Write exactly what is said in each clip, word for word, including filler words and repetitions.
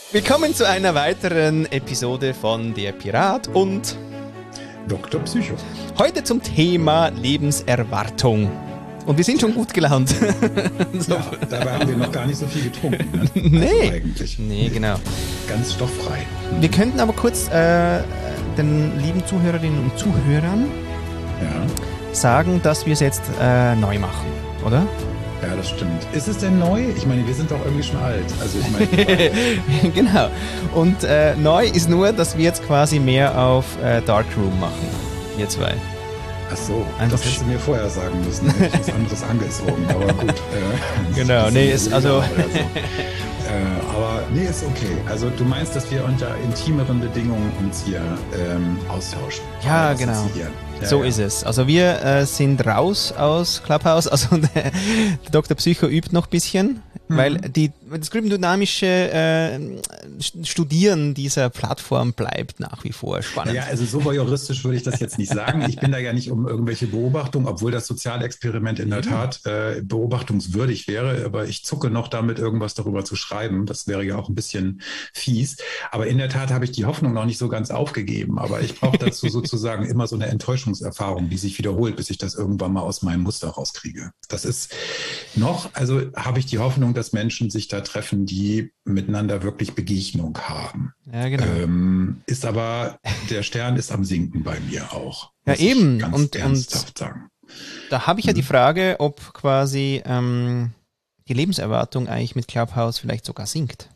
Willkommen zu einer weiteren Episode von Der Pirat und Doktor Psycho. Heute zum Thema Lebenserwartung. Und wir sind schon gut gelaunt. So. Ja, dabei haben wir noch gar nicht so viel getrunken. Ne? Nee. Also eigentlich. Nee, genau. Ganz stofffrei. Wir könnten aber kurz äh, den lieben Zuhörerinnen und Zuhörern ja. sagen, dass wir es jetzt äh, neu machen, oder? Ja, das stimmt. Ist es denn neu? Ich meine, wir sind doch irgendwie schon alt. Also ich meine, genau. Und äh, neu ist nur, dass wir jetzt quasi mehr auf äh, Darkroom machen. Wir zwei. Ach so, Einfach das hättest du mir vorher sagen müssen. Dann hätte ich was anderes angezogen. Aber gut. Äh, genau, nee, ist also... so. äh, aber nee, ist okay. Also du meinst, dass wir unter intimeren Bedingungen uns hier ähm, austauschen. Ja, genau. Ja, so ja. ist es. Also wir äh, sind raus aus Clubhouse. Also der, der Doktor Psycho übt noch ein bisschen, mhm. weil die, das gruppendynamische äh, Studieren dieser Plattform bleibt nach wie vor spannend. Ja, also so voyeuristisch würde ich das jetzt nicht sagen. Ich bin da ja nicht um irgendwelche Beobachtungen, obwohl das Sozialexperiment in der Tat äh, beobachtungswürdig wäre, aber ich zucke noch damit, irgendwas darüber zu schreiben. Das wäre ja auch ein bisschen fies. Aber in der Tat habe ich die Hoffnung noch nicht so ganz aufgegeben. Aber ich brauche dazu sozusagen immer so eine Enttäuschungserfahrung, die sich wiederholt, bis ich das irgendwann mal aus meinem Muster rauskriege. Das ist noch, also habe ich die Hoffnung, dass Menschen sich da treffen, die miteinander wirklich Begegnung haben. Ja, genau. Ähm, ist aber, der Stern ist am Sinken bei mir auch. Ja, eben. Ganz und, ernsthaft und sagen. Da habe ich ja hm. die Frage, ob quasi ähm, die Lebenserwartung eigentlich mit Clubhouse vielleicht sogar sinkt.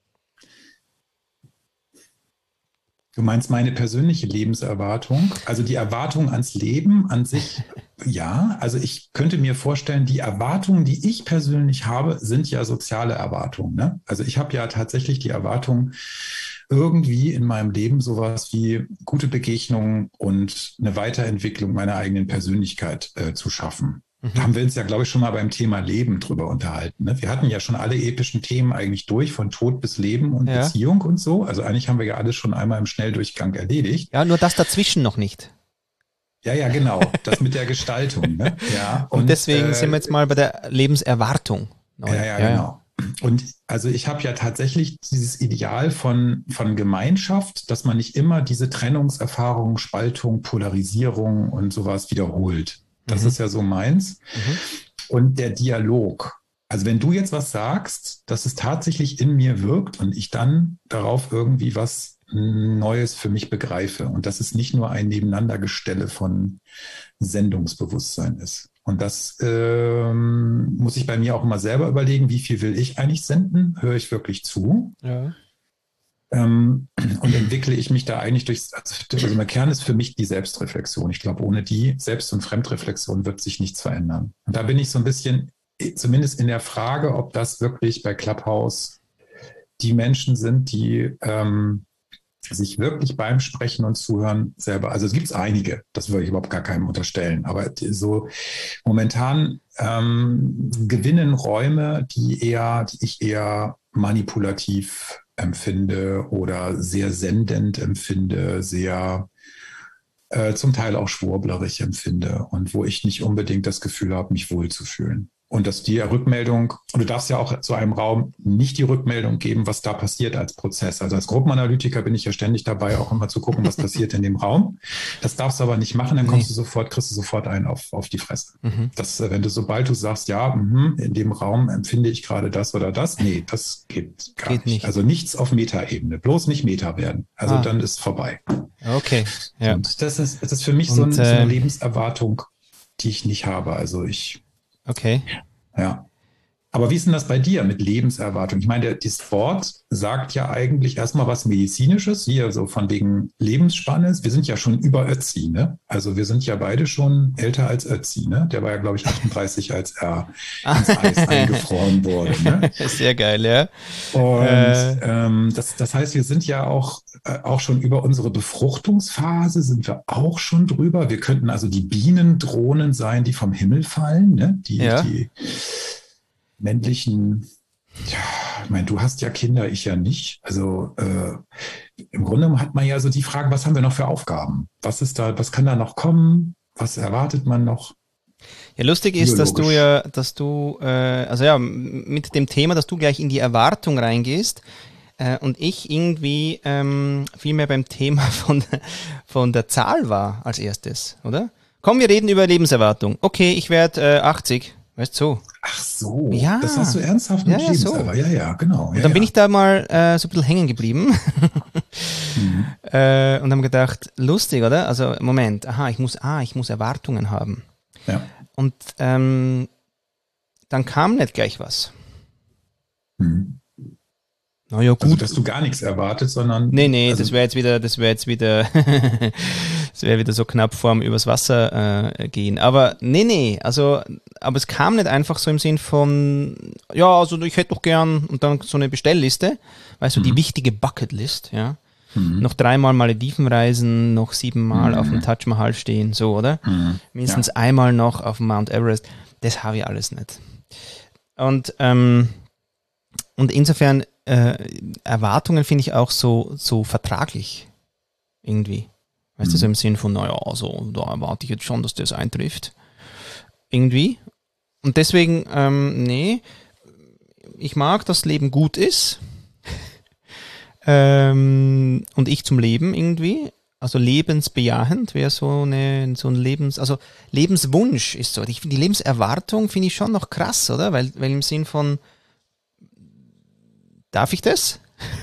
Du meinst meine persönliche Lebenserwartung? Also die Erwartung ans Leben an sich, ja. Also ich könnte mir vorstellen, die Erwartungen, die ich persönlich habe, sind ja soziale Erwartungen. Ne? Also ich habe ja tatsächlich die Erwartung, irgendwie in meinem Leben sowas wie gute Begegnungen und eine Weiterentwicklung meiner eigenen Persönlichkeit äh, zu schaffen. Da haben wir uns ja, glaube ich, schon mal beim Thema Leben drüber unterhalten. Ne? Wir hatten ja schon alle epischen Themen eigentlich durch, von Tod bis Leben und ja. Beziehung und so. Also eigentlich haben wir ja alles schon einmal im Schnelldurchgang erledigt. Ja, nur das dazwischen noch nicht. Ja, ja, genau. Das mit der Gestaltung. Ne? Ja, und, und deswegen äh, sind wir jetzt mal bei der Lebenserwartung. Neu. Ja, ja, ja, genau. Und also ich habe ja tatsächlich dieses Ideal von, von Gemeinschaft, dass man nicht immer diese Trennungserfahrung, Spaltung, Polarisierung und sowas wiederholt. Das mhm. ist ja so meins. Mhm. Und der Dialog. Also wenn du jetzt was sagst, dass es tatsächlich in mir wirkt und ich dann darauf irgendwie was Neues für mich begreife und dass es nicht nur ein Nebeneinandergestelle von Sendungsbewusstsein ist. Und das ähm, muss ich bei mir auch immer selber überlegen, wie viel will ich eigentlich senden? Höre ich wirklich zu? Ja. Ähm, und entwickle ich mich da eigentlich durch, also im Kern ist für mich die Selbstreflexion. Ich glaube, ohne die Selbst- und Fremdreflexion wird sich nichts verändern. Und da bin ich so ein bisschen, zumindest in der Frage, ob das wirklich bei Clubhouse die Menschen sind, die ähm, sich wirklich beim Sprechen und Zuhören selber, also es gibt einige, das würde ich überhaupt gar keinem unterstellen, aber so momentan ähm, gewinnen Räume, die eher, die ich eher manipulativ empfinde oder sehr sendend empfinde, sehr äh, zum Teil auch schwurblerisch empfinde und wo ich nicht unbedingt das Gefühl habe, mich wohlzufühlen. Und dass die Rückmeldung, und du darfst ja auch zu einem Raum nicht die Rückmeldung geben, was da passiert als Prozess. Also als Gruppenanalytiker bin ich ja ständig dabei, auch immer zu gucken, was passiert in dem Raum. Das darfst du aber nicht machen, dann kommst nee. du sofort, kriegst du sofort einen auf, auf die Fresse. Mhm. Das, wenn du, sobald du sagst, ja, mh, in dem Raum empfinde ich gerade das oder das, nee, das geht gar geht nicht. nicht. Also nichts auf Meta-Ebene, bloß nicht Meta werden. Also ah. dann ist vorbei. Okay. Ja. Und das ist, das ist für mich und, so, ein, so eine Lebenserwartung, die ich nicht habe. Also ich Okay. Ja. Aber wie ist denn das bei dir mit Lebenserwartung? Ich meine, das Wort sagt ja eigentlich erstmal was Medizinisches, wie ja so von wegen Lebensspanne ist. Wir sind ja schon über Ötzi, ne? Also wir sind ja beide schon älter als Ötzi, ne? Der war ja, glaube ich, achtunddreißig, als er ins Eis eingefroren wurde, ne? Sehr geil, ja. Und äh. ähm, das, das heißt, wir sind ja auch, äh, auch schon über unsere Befruchtungsphase, sind wir auch schon drüber. Wir könnten also die Bienendrohnen sein, die vom Himmel fallen, ne? Die, ja. die männlichen, ja, ich meine, du hast ja Kinder, ich ja nicht. Also äh, im Grunde hat man ja so die Frage, was haben wir noch für Aufgaben? Was ist da, was kann da noch kommen? Was erwartet man noch? Ja, lustig ist, dass du ja, dass du, äh, also ja, mit dem Thema, dass du gleich in die Erwartung reingehst. Äh, und ich irgendwie ähm, viel mehr beim Thema von, von der Zahl war als erstes, oder? Komm, wir reden über Lebenserwartung. Okay, ich werde äh, achtzig, weißt du, so. Ach so, Ja. Das hast du ernsthaft mit Ja, ja, so. Lebenserwartung. Ja, ja, genau. Und ja, dann ja. bin ich da mal äh, so ein bisschen hängen geblieben Mhm. äh, und haben gedacht, lustig, oder? Also Moment, aha, ich muss, ah, ich muss Erwartungen haben. Ja. Und ähm, dann kam nicht gleich was. Mhm. Naja, gut. Also, dass du gar nichts erwartet, sondern... Nee, nee, also, das wäre jetzt wieder, das wäre jetzt wieder, das wäre wieder so knapp vorm übers Wasser äh, gehen. Aber nee, nee, also, aber es kam nicht einfach so im Sinn von, ja, also ich hätte doch gern, und dann so eine Bestellliste, weißt du, die Mhm. wichtige Bucketlist, ja. Mhm. Noch dreimal Malediven reisen, noch siebenmal Mhm. auf dem Taj Mahal stehen, so, oder? Mhm. Mindestens Ja. einmal noch auf dem Mount Everest. Das habe ich alles nicht. Und, ähm, und insofern, äh, Erwartungen finde ich auch so, so vertraglich. Irgendwie. Weißt du, Mhm. so im Sinn von, naja, also da erwarte ich jetzt schon, dass das eintrifft. Irgendwie. Und deswegen, ähm, nee, ich mag, dass Leben gut ist. ähm, und ich zum Leben irgendwie. Also lebensbejahend wäre so eine, so ein Lebens, also Lebenswunsch ist so. Ich finde die Lebenserwartung finde ich schon noch krass, oder? Weil, weil im Sinn von, darf ich das?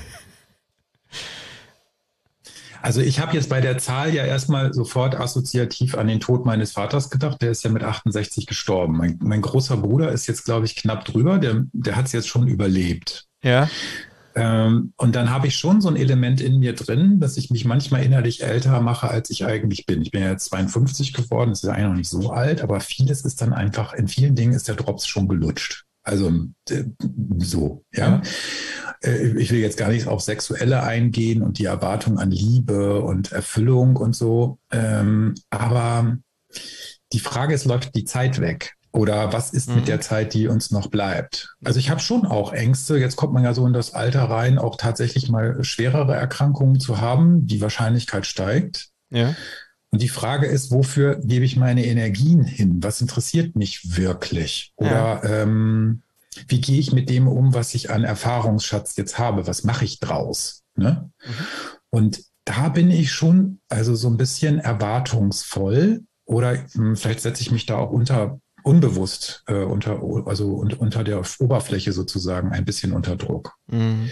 Also ich habe jetzt bei der Zahl ja erstmal sofort assoziativ an den Tod meines Vaters gedacht. Der ist ja mit achtundsechzig gestorben. Mein, mein großer Bruder ist jetzt, glaube ich, knapp drüber. Der, der hat es jetzt schon überlebt. Ja. Ähm, und dann habe ich schon so ein Element in mir drin, dass ich mich manchmal innerlich älter mache, als ich eigentlich bin. Ich bin ja jetzt zweiundfünfzig geworden, das ist ja eigentlich noch nicht so alt, aber vieles ist dann einfach, in vielen Dingen ist der Drops schon gelutscht. Also äh, so, ja. ja. Äh, ich will jetzt gar nicht auf Sexuelle eingehen und die Erwartung an Liebe und Erfüllung und so. Ähm, aber die Frage ist, läuft die Zeit weg? Oder was ist mhm. mit der Zeit, die uns noch bleibt? Also ich habe schon auch Ängste. Jetzt kommt man ja so in das Alter rein, auch tatsächlich mal schwerere Erkrankungen zu haben. Die Wahrscheinlichkeit steigt. Ja. Und die Frage ist, wofür gebe ich meine Energien hin? Was interessiert mich wirklich? Oder ja. ähm, wie gehe ich mit dem um, was ich an Erfahrungsschatz jetzt habe? Was mache ich draus? Ne? Mhm. Und da bin ich schon also so ein bisschen erwartungsvoll. Oder mh, vielleicht setze ich mich da auch unter unbewusst äh, unter, also un, unter der Oberfläche sozusagen ein bisschen unter Druck. Mhm.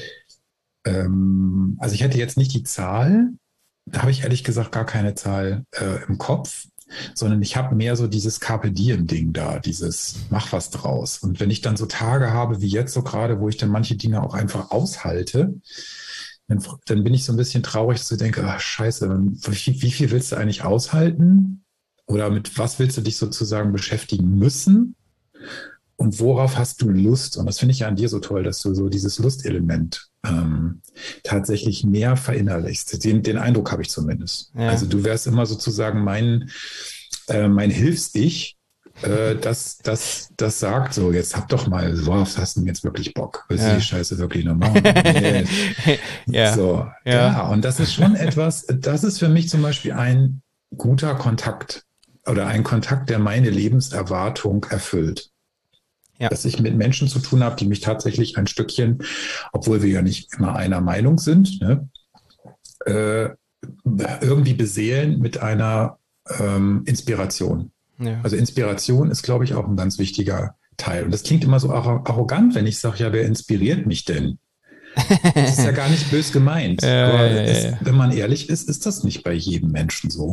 Ähm, also ich hätte jetzt nicht die Zahl, da habe ich ehrlich gesagt gar keine Zahl äh, im Kopf, sondern ich habe mehr so dieses Carpe Diem-Ding da, dieses mach was draus. Und wenn ich dann so Tage habe wie jetzt so gerade, wo ich dann manche Dinge auch einfach aushalte, dann, dann bin ich so ein bisschen traurig, dass ich denke, ach scheiße, wie, wie viel willst du eigentlich aushalten? Oder mit was willst du dich sozusagen beschäftigen müssen? Und worauf hast du Lust? Und das finde ich ja an dir so toll, dass du so dieses Lustelement ähm, tatsächlich mehr verinnerlichst. Den, den Eindruck habe ich zumindest. Ja. Also du wärst immer sozusagen mein, äh, mein Hilfs-Ich, äh, das, das, das sagt so, jetzt hab doch mal, worauf hast du denn jetzt wirklich Bock? Willst ja. du die Scheiße wirklich noch machen? Nee. ja. So, ja. ja. Und das ist schon etwas, das ist für mich zum Beispiel ein guter Kontakt. Oder ein Kontakt, der meine Lebenserwartung erfüllt. Ja. Dass ich mit Menschen zu tun habe, die mich tatsächlich ein Stückchen, obwohl wir ja nicht immer einer Meinung sind, ne, äh, irgendwie beseelen mit einer ähm, Inspiration. Ja. Also Inspiration ist, glaube ich, auch ein ganz wichtiger Teil. Und das klingt immer so arrogant, wenn ich sage, ja, wer inspiriert mich denn? Das ist ja gar nicht bös gemeint. Ja, aber ja, ja, es, ja. wenn man ehrlich ist, ist das nicht bei jedem Menschen so.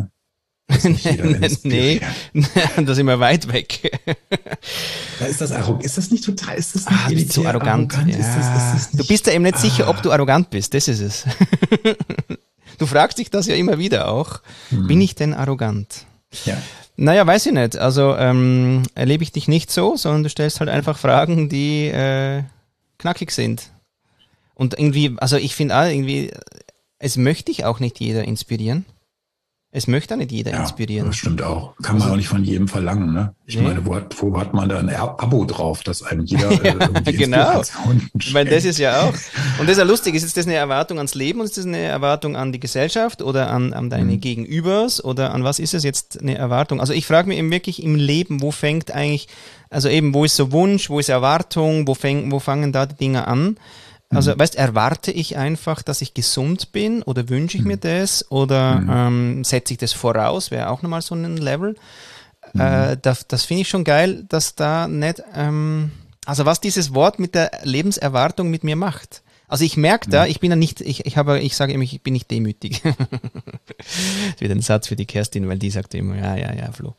Nee, da sind wir weit weg. Da ist, das ist das nicht total, ist das nicht ah, bist du arrogant? arrogant? Ja. Ist das, ist das nicht, du bist ja eben nicht ah. sicher, ob du arrogant bist, das ist es. Du fragst dich das ja immer wieder auch. Hm. Bin ich denn arrogant? Ja. Naja, weiß ich nicht. Also ähm, erlebe ich dich nicht so, sondern du stellst halt einfach Fragen, die äh, knackig sind. Und irgendwie, also ich finde auch irgendwie, es möchte ich auch nicht jeder inspirieren. Es möchte auch nicht jeder ja, inspirieren. Das stimmt auch. Kann man also, auch nicht von jedem verlangen. Ne? Ich nee. meine, wo hat, wo hat man da ein Abo drauf, dass einem jeder äh, irgendwie genau. Weil das ist ja auch. Und das ist ja lustig. Ist das eine Erwartung ans Leben und ist das eine Erwartung an die Gesellschaft oder an, an deine mhm. Gegenübers oder an was ist es jetzt eine Erwartung? Also ich frage mich eben wirklich im Leben, wo fängt eigentlich, also eben, wo ist so Wunsch, wo ist Erwartung, wo, fäng, wo fangen da die Dinge an? Also, Mhm. weißt, erwarte ich einfach, dass ich gesund bin oder wünsche ich mir Mhm. das oder Mhm. ähm, setze ich das voraus, wäre auch nochmal so ein Level. Mhm. Äh, das das finde ich schon geil, dass da nicht, ähm, also was dieses Wort mit der Lebenserwartung mit mir macht. Also ich merke da, Mhm. ich bin ja nicht, ich, ich habe, ich sage immer, ich bin nicht demütig. Das ist wieder ein Satz für die Kerstin, weil die sagt immer, ja, ja, ja, Flo.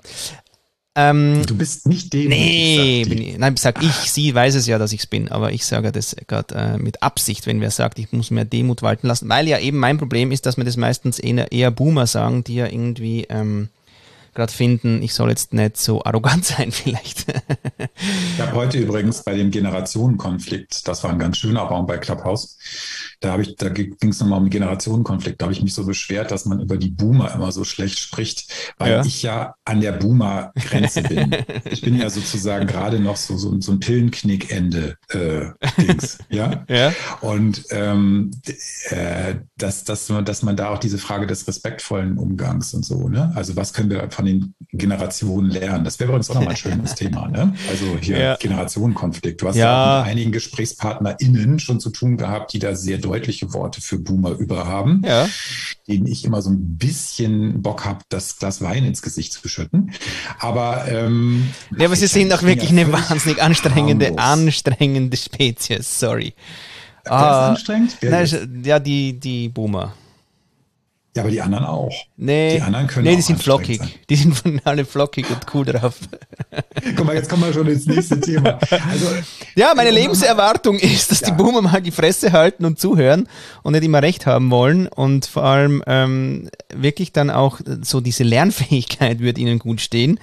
Ähm, Du bist nicht demütig, Nee, sagt bin die. ich, nein, sag ich, sie weiß es ja, dass ich es bin, aber ich sage das gerade äh, mit Absicht, wenn wer sagt, ich muss mehr Demut walten lassen, weil ja eben mein Problem ist, dass mir das meistens eher, eher Boomer sagen, die ja irgendwie ähm, gerade finden, ich soll jetzt nicht so arrogant sein vielleicht. Ich habe heute übrigens bei dem Generationenkonflikt, das war ein ganz schöner Raum bei Clubhouse, da habe ich, da ging es nochmal um den Generationenkonflikt, da habe ich mich so beschwert, dass man über die Boomer immer so schlecht spricht, weil Ja. ich ja an der Boomer-Grenze bin. Ich bin ja sozusagen gerade noch so, so, so ein Pillenknickende äh, Dings, ja. Ja. Und ähm, äh, dass, dass, man, dass man da auch diese Frage des respektvollen Umgangs und so, ne? Also was können wir von den Generationen lernen? Das wäre übrigens auch nochmal ein schönes Thema, ne? Also hier Ja. Generationenkonflikt. Du hast ja, Ja. auch mit einigen GesprächspartnerInnen schon zu tun gehabt, die da sehr deutliche Worte für Boomer über haben, Ja. denen ich immer so ein bisschen Bock habe, das Glas Wein ins Gesicht zu schütten. Aber ähm, Ja, aber sie ich ja sind nicht. auch Ich bin wirklich ja eine völlig wahnsinnig anstrengende, harmlos. anstrengende Spezies, sorry. Wer ist Ah, anstrengend? Wer nein, jetzt? ja, die, die Boomer. Ja, aber die anderen auch. Die Nee, anderen können nee, die auch sind anstrengend sein. flockig. Die sind von alle flockig und cool drauf. Guck mal, jetzt kommen wir schon ins nächste Thema. Also, Ja, meine um noch mal- Lebenserwartung ist, dass die Ja. Boomer mal die Fresse halten und zuhören und nicht immer recht haben wollen und vor allem ähm, wirklich dann auch so diese Lernfähigkeit wird ihnen gut stehen.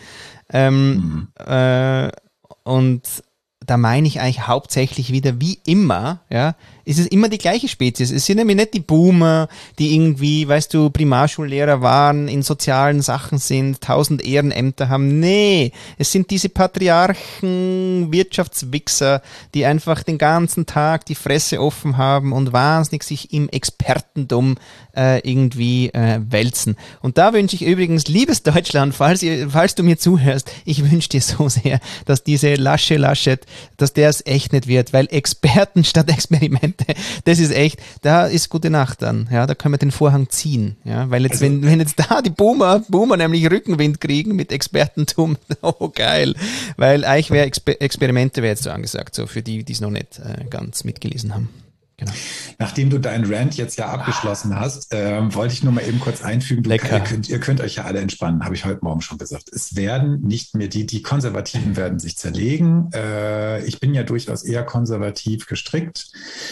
Ähm, Mhm. äh, und da meine ich eigentlich hauptsächlich wieder, wie immer, ja, ist es immer die gleiche Spezies. Es sind nämlich nicht die Boomer, die irgendwie, weißt du, Primarschullehrer waren, in sozialen Sachen sind, tausend Ehrenämter haben. Nee, es sind diese Patriarchen, Wirtschaftswichser, die einfach den ganzen Tag die Fresse offen haben und wahnsinnig sich im Expertentum äh, irgendwie äh, wälzen. Und da wünsche ich übrigens, liebes Deutschland, falls, ihr, falls du mir zuhörst, ich wünsche dir so sehr, dass diese Lasche Laschet, dass der es echt nicht wird, weil Experten statt Experimente, das ist echt, da ist gute Nacht dann, ja, da können wir den Vorhang ziehen, ja, weil jetzt, Also, wenn, wenn jetzt da die Boomer, Boomer nämlich Rückenwind kriegen mit Expertentum, oh geil, weil eigentlich wäre Exper Experimente wäre jetzt so angesagt, so für die, die es noch nicht äh, ganz mitgelesen haben. Genau. Nachdem du deinen Rant jetzt ja abgeschlossen hast, äh, wollte ich nur mal eben kurz einfügen, du, Lecker. ihr, könnt, ihr könnt euch ja alle entspannen, habe ich heute Morgen schon gesagt. Es werden nicht mehr die, die Konservativen werden sich zerlegen. Äh, ich bin ja durchaus eher konservativ gestrickt.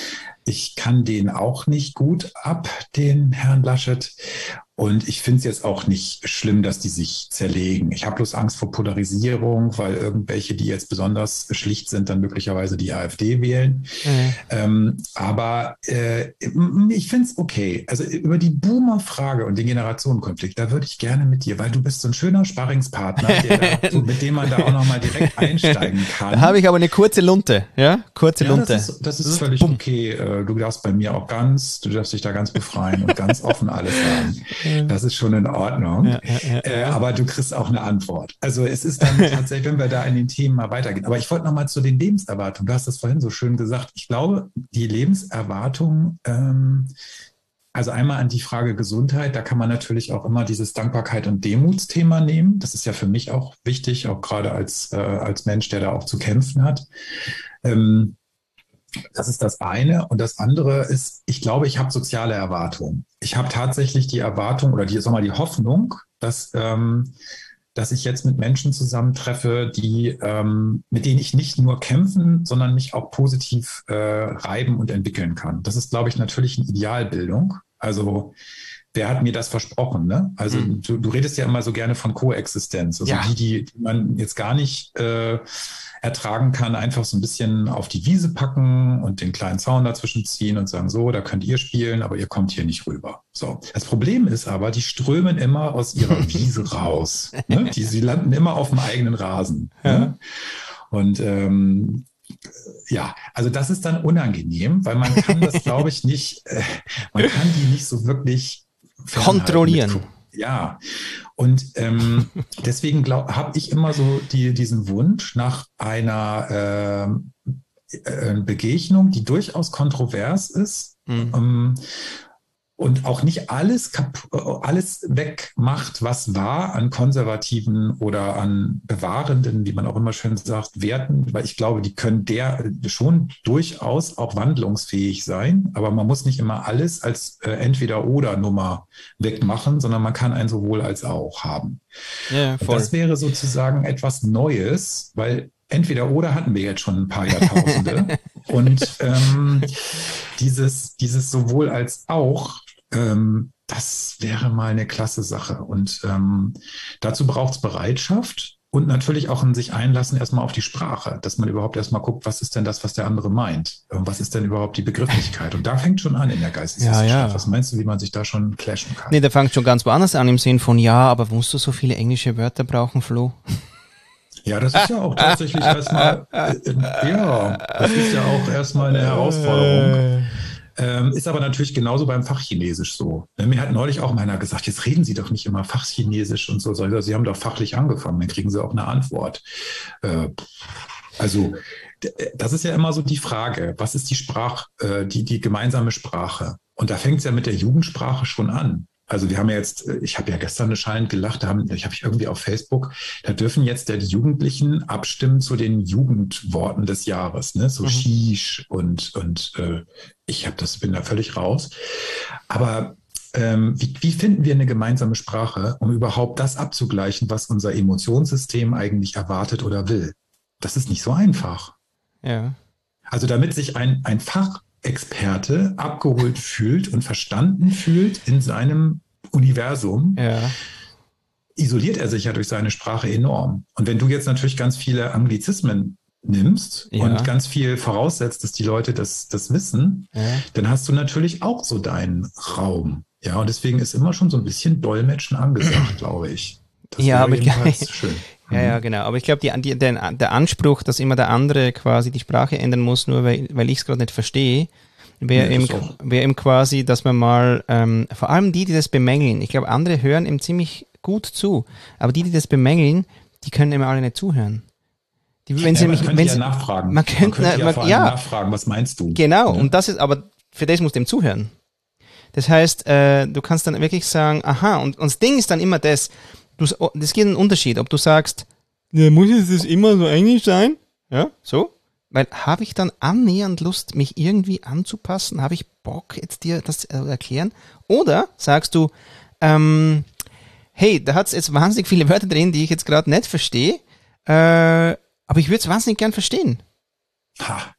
Ich kann den auch nicht gut ab, den Herrn Laschet. Und ich finde es jetzt auch nicht schlimm, dass die sich zerlegen. Ich habe bloß Angst vor Polarisierung, weil irgendwelche, die jetzt besonders schlicht sind, dann möglicherweise die AfD wählen. Mhm. Ähm, aber äh, ich finde es okay. Also über die Boomer-Frage und den Generationenkonflikt, da würde ich gerne mit dir, weil du bist so ein schöner Sparringspartner, der da, so, mit dem man da auch nochmal direkt einsteigen kann. Da habe ich aber eine kurze Lunte, ja, kurze Ja, Lunte. das ist, das ist völlig okay. Du darfst bei mir auch ganz, du darfst dich da ganz befreien und ganz offen alles sagen. Das ist schon in Ordnung. Ja, ja, ja, äh, ja. aber du kriegst auch eine Antwort. Also es ist dann tatsächlich, wenn wir da in den Themen mal weitergehen. Aber ich wollte noch mal zu den Lebenserwartungen. Du hast das vorhin so schön gesagt. Ich glaube, die Lebenserwartung, ähm, also einmal an die Frage Gesundheit, da kann man natürlich auch immer dieses Dankbarkeit und Demutsthema nehmen. Das ist ja für mich auch wichtig, auch gerade als, äh, als Mensch, der da auch zu kämpfen hat. Ähm, Das ist das eine. Und das andere ist, ich glaube, ich habe soziale Erwartungen. Ich habe tatsächlich die Erwartung oder die, sag mal, die Hoffnung, dass, ähm, dass ich jetzt mit Menschen zusammentreffe, die, ähm, mit denen ich nicht nur kämpfen, sondern mich auch positiv äh, reiben und entwickeln kann. Das ist, glaube ich, natürlich eine Idealbildung. Also wer hat mir das versprochen? Ne? Also Mhm. du, du redest ja immer so gerne von Koexistenz. Also Ja. die, die, die man jetzt gar nicht äh, ertragen kann, einfach so ein bisschen auf die Wiese packen und den kleinen Zaun dazwischen ziehen und sagen, so, da könnt ihr spielen, aber ihr kommt hier nicht rüber. So. Das Problem ist aber, die strömen immer aus ihrer Wiese raus. Ne? Die, sie landen immer auf dem eigenen Rasen. Ja. Ne? Und ähm, ja, also das ist dann unangenehm, weil man kann das, glaube ich, nicht, äh, man kann die nicht so wirklich Kontrollieren. Mit, ja, und ähm, deswegen habe ich immer so die, diesen Wunsch nach einer, äh, äh, Begegnung, die durchaus kontrovers ist. Mhm. Ähm, und auch nicht alles, alles wegmacht, was war an konservativen oder an bewahrenden, wie man auch immer schön sagt, Werten, weil ich glaube, die können der schon durchaus auch wandlungsfähig sein, aber man muss nicht immer alles als äh, Entweder-oder-Nummer wegmachen, sondern man kann ein sowohl als auch haben. Ja, voll. Das wäre sozusagen etwas Neues, weil Entweder-oder hatten wir jetzt schon ein paar Jahrtausende und ähm, dieses, dieses sowohl als auch, ähm, das wäre mal eine klasse Sache. Und ähm, dazu braucht es Bereitschaft und natürlich auch ein sich einlassen erstmal auf die Sprache, dass man überhaupt erstmal guckt, was ist denn das, was der andere meint? Was ist denn überhaupt die Begrifflichkeit? Und da fängt schon an in der Geisteswissenschaft. Ja, ja. Was meinst du, wie man sich da schon clashen kann? Nee, da fängt schon ganz woanders an im Sinn von, ja, aber musst du so viele englische Wörter brauchen, Flo? Ja, das ist ja auch tatsächlich erstmal, äh, ja, das ist ja auch erstmal eine Herausforderung. Ähm, ist aber natürlich genauso beim Fachchinesisch so. Mir hat neulich auch einer gesagt, jetzt reden Sie doch nicht immer Fachchinesisch und so. Sie haben doch fachlich angefangen, dann kriegen Sie auch eine Antwort. Äh, also das ist ja immer so die Frage, was ist die Sprach, äh, die, die gemeinsame Sprache? Und da fängt es ja mit der Jugendsprache schon an. Also wir haben ja jetzt, ich habe ja gestern eine schallend gelacht, da haben, ich habe irgendwie auf Facebook, da dürfen jetzt ja die Jugendlichen abstimmen zu den Jugendworten des Jahres, ne? So mhm. Shish und, und äh, ich habe das, bin da völlig raus. Aber ähm, wie, wie finden wir eine gemeinsame Sprache, um überhaupt das abzugleichen, was unser Emotionssystem eigentlich erwartet oder will? Das ist nicht so einfach. Ja. Also damit sich ein, ein Fach Experte abgeholt fühlt und verstanden fühlt in seinem Universum, ja. isoliert er sich ja durch seine Sprache enorm. Und wenn du jetzt natürlich ganz viele Anglizismen nimmst ja. und ganz viel voraussetzt, dass die Leute das, das wissen, ja. dann hast du natürlich auch so deinen Raum. Ja, und deswegen ist immer schon so ein bisschen Dolmetschen angesagt, glaube ich. Das ja, aber ich schön. Ja, ja, genau. Aber ich glaube, die, die, der, der Anspruch, dass immer der andere quasi die Sprache ändern muss, nur weil, weil ich es gerade nicht verstehe, wäre ja, eben, wär eben quasi, dass man mal, ähm, vor allem die, die das bemängeln, ich glaube, andere hören ihm ziemlich gut zu, aber die, die das bemängeln, die können immer alle nicht zuhören. Die, wenn ja, sie man mich, könnte wenn ja sie, nachfragen. Man könnte, man könnte ja, man, vor allem ja nachfragen, was meinst du? Genau, ja. und das ist, aber für das musst du ihm zuhören. Das heißt, äh, du kannst dann wirklich sagen, aha, und, und das Ding ist dann immer das, du, das geht einen Unterschied, ob du sagst, ja, muss es immer so englisch sein? Ja, so? Weil habe ich dann annähernd Lust, mich irgendwie anzupassen? Habe ich Bock, jetzt dir das zu erklären? Oder sagst du, ähm, hey, da hat es jetzt wahnsinnig viele Wörter drin, die ich jetzt gerade nicht verstehe, äh, aber ich würde es wahnsinnig gern verstehen. Ha.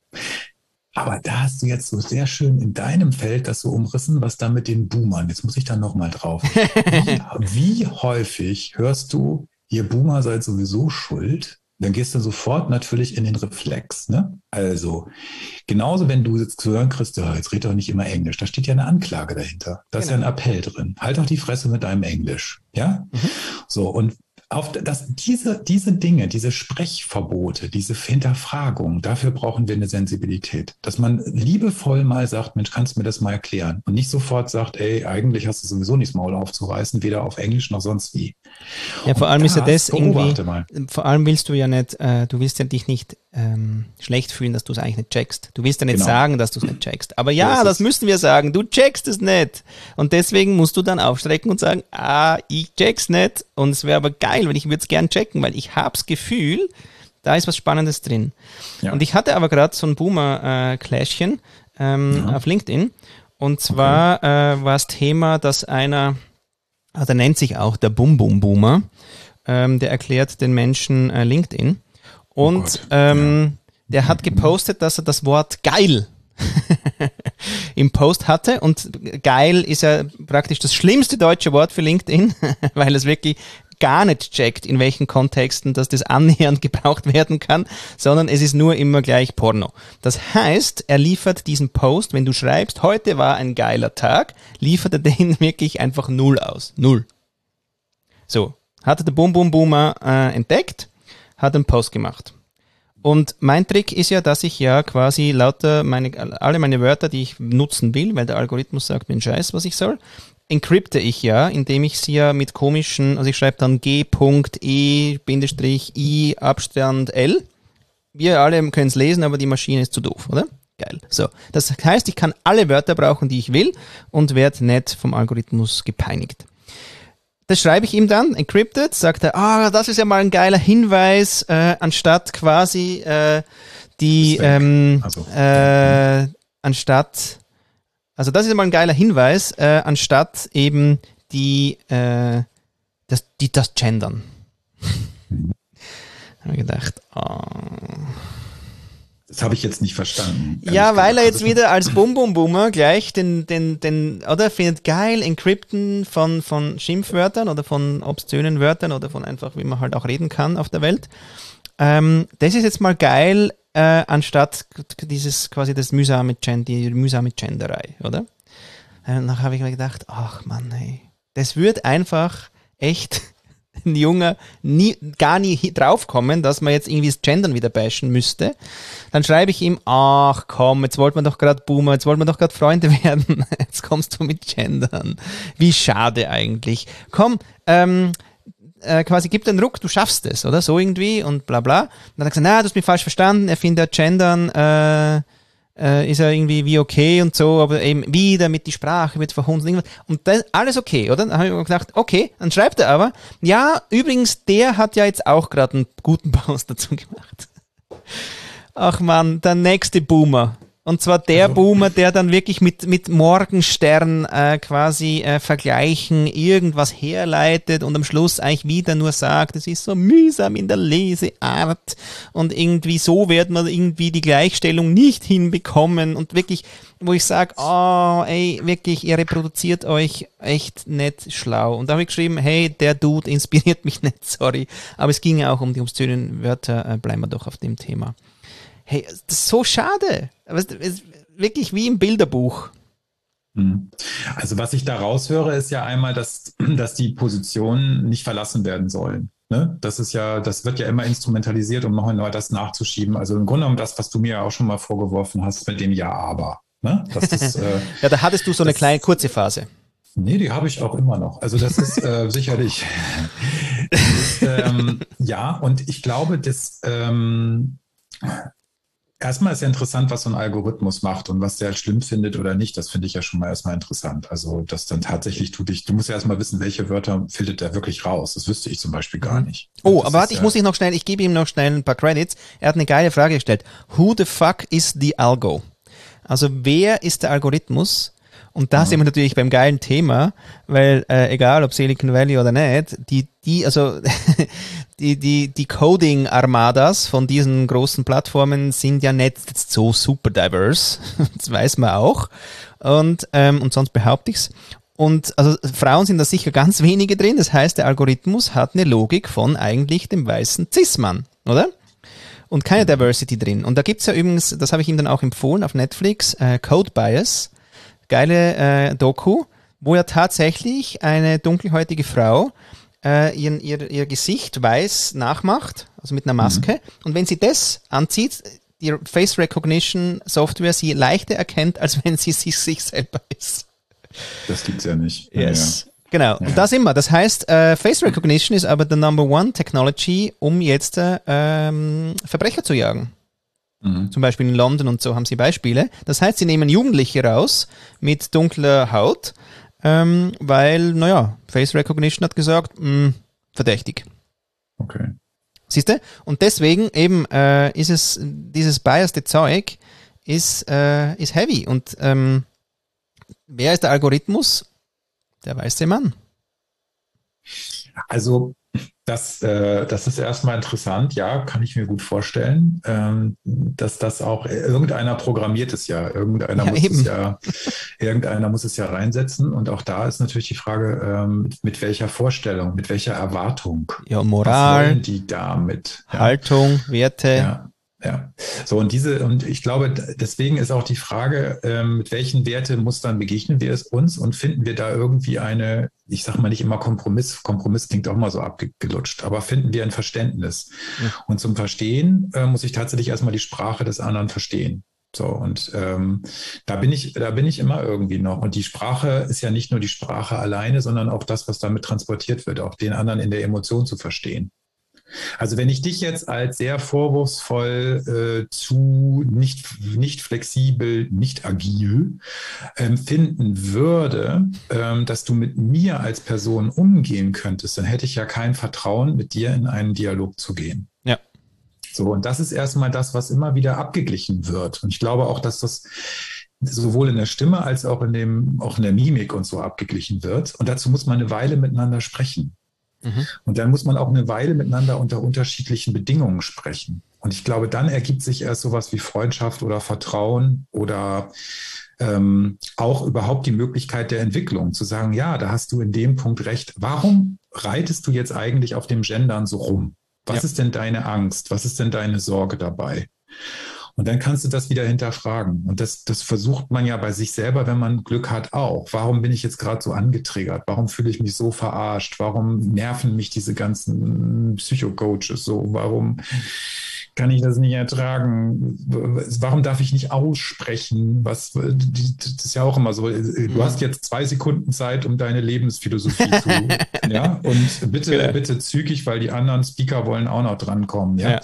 Aber da hast du jetzt so sehr schön in deinem Feld das so umrissen, was da mit den Boomern, jetzt muss ich da nochmal drauf. Wie, wie häufig hörst du, ihr Boomer seid sowieso schuld? Dann gehst du sofort natürlich in den Reflex. Ne? Also, genauso wenn du jetzt zu hören kriegst, ja, jetzt red doch nicht immer Englisch. Da steht ja eine Anklage dahinter. Da ist genau. ja ein Appell drin. Halt doch die Fresse mit deinem Englisch. Ja? Mhm. So, und auf das, diese, diese Dinge, diese Sprechverbote, diese Hinterfragung, dafür brauchen wir eine Sensibilität. Dass man liebevoll mal sagt, Mensch, kannst du mir das mal erklären? Und nicht sofort sagt, ey, eigentlich hast du sowieso nicht das Maul aufzureißen, weder auf Englisch noch sonst wie. Ja, vor allem ist ja das irgendwie, mal. vor allem willst du ja nicht, äh, du willst ja dich nicht ähm, schlecht fühlen, dass du es eigentlich nicht checkst. Du willst ja nicht genau. sagen, dass du es nicht checkst. Aber ja, das müssen wir sagen, du checkst es nicht. Und deswegen musst du dann aufstrecken und sagen, ah, ich check's nicht. Und es wäre aber geil, weil ich würde es gern checken, weil ich hab's Gefühl, da ist was Spannendes drin. Ja. Und ich hatte aber gerade so ein Boomer-Clashchen ähm, ja. auf LinkedIn. Und zwar okay. äh, war das Thema, dass einer, also der nennt sich auch der Bum-Bum-Boomer, ähm, der erklärt den Menschen äh, LinkedIn. Und oh ähm, ja. der hat gepostet, dass er das Wort geil im Post hatte. Und geil ist ja praktisch das schlimmste deutsche Wort für LinkedIn, weil es wirklich gar nicht checkt, in welchen Kontexten dass das annähernd gebraucht werden kann, sondern es ist nur immer gleich Porno. Das heißt, er liefert diesen Post, wenn du schreibst, heute war ein geiler Tag, liefert er den wirklich einfach null aus. Null. So, hatte der Boom Boom Boomer äh, entdeckt, hat einen Post gemacht. Und mein Trick ist ja, dass ich ja quasi lauter meine, alle meine Wörter, die ich nutzen will, weil der Algorithmus sagt mir einen Scheiß, was ich soll, encrypte ich ja, indem ich sie ja mit komischen, also ich schreibe dann G.E-I Abstand L, wir alle können es lesen, aber die Maschine ist zu doof, oder? Geil. So, das heißt, ich kann alle Wörter brauchen, die ich will und werde nicht vom Algorithmus gepeinigt. Das schreibe ich ihm dann, encrypted, sagt er, ah, das ist ja mal ein geiler Hinweis, äh, anstatt quasi äh, die, ähm, also. äh, anstatt, also das ist ja mal ein geiler Hinweis, äh, anstatt eben die, äh, das, die, das Gendern. Da habe ich gedacht, oh. Das habe ich jetzt nicht verstanden. Ja, weil er jetzt wieder als Bum-Bum-Boomer gleich den, den, den, oder findet geil, Encrypten von, von Schimpfwörtern oder von obszönen Wörtern oder von einfach, wie man halt auch reden kann auf der Welt. Ähm, das ist jetzt mal geil, äh, anstatt dieses quasi das mühsame, die mühsame Genderei, oder? Und dann habe ich mir gedacht, ach Mann, hey, das wird einfach echt ein Junge nie, gar nie draufkommen, dass man jetzt irgendwie das Gendern wieder bashen müsste. Dann schreibe ich ihm, ach komm, jetzt wollten wir doch gerade Boomer, jetzt wollten wir doch gerade Freunde werden, jetzt kommst du mit Gendern. Wie schade eigentlich. Komm, ähm, äh, quasi gib den Ruck, du schaffst es, oder? So irgendwie und bla bla. Und dann hat er gesagt, na, du hast mich falsch verstanden, er findet Gendern, äh, Äh, ist ja irgendwie wie okay und so, aber eben wieder mit die Sprache wird verhunzt und irgendwas. Und das alles okay, oder? Dann habe ich mir gedacht, okay, dann schreibt er aber, ja, übrigens, der hat ja jetzt auch gerade einen guten Post dazu gemacht. Ach man, der nächste Boomer. Und zwar der also. Boomer, der dann wirklich mit, mit Morgenstern äh, quasi äh, vergleichen, irgendwas herleitet und am Schluss eigentlich wieder nur sagt, es ist so mühsam in der Leseart und irgendwie so wird man irgendwie die Gleichstellung nicht hinbekommen und wirklich, wo ich sage, oh, ey, wirklich, ihr reproduziert euch echt nicht schlau. Und da habe ich geschrieben, hey, der Dude inspiriert mich nicht, sorry. Aber es ging ja auch um die obszönen Wörter, äh, bleiben wir doch auf dem Thema. Hey, das ist so schade. Aber es ist wirklich wie im Bilderbuch. Also was ich da raushöre, ist ja einmal, dass, dass die Positionen nicht verlassen werden sollen. Ne? Das ist ja, das wird ja immer instrumentalisiert, um noch einmal das nachzuschieben. Also im Grunde genommen das, was du mir ja auch schon mal vorgeworfen hast mit dem Ja, aber. Ne? Das ist, äh, ja, da hattest du so eine das, kleine kurze Phase. Nee, die habe ich auch immer noch. Also das ist äh, sicherlich. Das ist, ähm, ja, und ich glaube, dass ähm, erstmal ist ja interessant, was so ein Algorithmus macht und was der schlimm findet oder nicht. Das finde ich ja schon mal erstmal interessant. Also das dann tatsächlich tut dich, du musst ja erstmal wissen, welche Wörter filtert der wirklich raus. Das wüsste ich zum Beispiel gar nicht. Oh, das aber warte, ich ja muss ich noch schnell, ich gebe ihm noch schnell ein paar Credits. Er hat eine geile Frage gestellt. Who the fuck is the algo? Also wer ist der Algorithmus? Und da mhm. sind wir natürlich beim geilen Thema, weil äh, egal ob Silicon Valley oder nicht, die, die, also die, die, die Coding-Armadas von diesen großen Plattformen sind ja nicht so super diverse, das weiß man auch. Und, ähm, und sonst behaupte ich's. Und also Frauen sind da sicher ganz wenige drin, das heißt, der Algorithmus hat eine Logik von eigentlich dem weißen Cis-Mann, oder? Und keine Diversity drin. Und da gibt's ja übrigens, das habe ich ihm dann auch empfohlen auf Netflix, äh, Code Bias, geile äh, Doku, wo ja tatsächlich eine dunkelhäutige Frau äh, ihren, ihr, ihr Gesicht weiß nachmacht, also mit einer Maske. Mhm. Und wenn sie das anzieht, die Face Recognition Software sie leichter erkennt, als wenn sie sich, sich selber ist. Das gibt's ja nicht. Yes. Ja, ja. Genau, ja. Und da sind wir. Das heißt, äh, Face Recognition ist aber the number one Technology, um jetzt äh, ähm, Verbrecher zu jagen. Mhm. Zum Beispiel in London und so haben sie Beispiele. Das heißt, sie nehmen Jugendliche raus mit dunkler Haut, ähm, weil, naja, Face Recognition hat gesagt, mh, verdächtig. Okay. Siehst du? Und deswegen eben äh, ist es, dieses biased Zeug ist, äh, ist heavy. Und ähm, wer ist der Algorithmus? Der weiße Mann. Also das, äh, das ist erstmal interessant, ja, kann ich mir gut vorstellen, ähm, dass das auch irgendeiner programmiert es ja, irgendeiner ja, muss eben. es ja, irgendeiner muss es ja reinsetzen und auch da ist natürlich die Frage, ähm, mit, mit welcher Vorstellung, mit welcher Erwartung, ja, Moral, was wollen die damit, ja. Haltung, Werte. Ja. Ja, so und diese, und ich glaube, deswegen ist auch die Frage, ähm, mit welchen Wertemustern begegnen wir es uns und finden wir da irgendwie eine, ich sage mal nicht immer Kompromiss, Kompromiss klingt auch mal so abgelutscht, aber finden wir ein Verständnis. Ja. Und zum Verstehen äh, muss ich tatsächlich erstmal die Sprache des anderen verstehen. So, und ähm, da bin ich, da bin ich immer irgendwie noch. Und die Sprache ist ja nicht nur die Sprache alleine, sondern auch das, was damit transportiert wird, auch den anderen in der Emotion zu verstehen. Also wenn ich dich jetzt als sehr vorwurfsvoll äh, zu nicht, nicht flexibel, nicht agil empfinden würde, ähm, dass du mit mir als Person umgehen könntest, dann hätte ich ja kein Vertrauen, mit dir in einen Dialog zu gehen. Ja. So, und das ist erstmal das, was immer wieder abgeglichen wird. Und ich glaube auch, dass das sowohl in der Stimme als auch in dem, auch in der Mimik und so abgeglichen wird. Und dazu muss man eine Weile miteinander sprechen. Mhm. Und dann muss man auch eine Weile miteinander unter unterschiedlichen Bedingungen sprechen. Und ich glaube, dann ergibt sich erst sowas wie Freundschaft oder Vertrauen oder ähm, auch überhaupt die Möglichkeit der Entwicklung, zu sagen, ja, da hast du in dem Punkt recht. Warum reitest du jetzt eigentlich auf dem Gendern so rum? Was ja. ist denn deine Angst? Was ist denn deine Sorge dabei? Und dann kannst du das wieder hinterfragen. Und das, das versucht man ja bei sich selber, wenn man Glück hat, auch. Warum bin ich jetzt gerade so angetriggert? Warum fühle ich mich so verarscht? Warum nerven mich diese ganzen Psychocoaches so? Warum kann ich das nicht ertragen? Warum darf ich nicht aussprechen? Was, das ist ja auch immer so. Du hast jetzt zwei Sekunden Zeit, um deine Lebensphilosophie zu, ja, und bitte, ja. bitte zügig, weil die anderen Speaker wollen auch noch drankommen, ja. ja.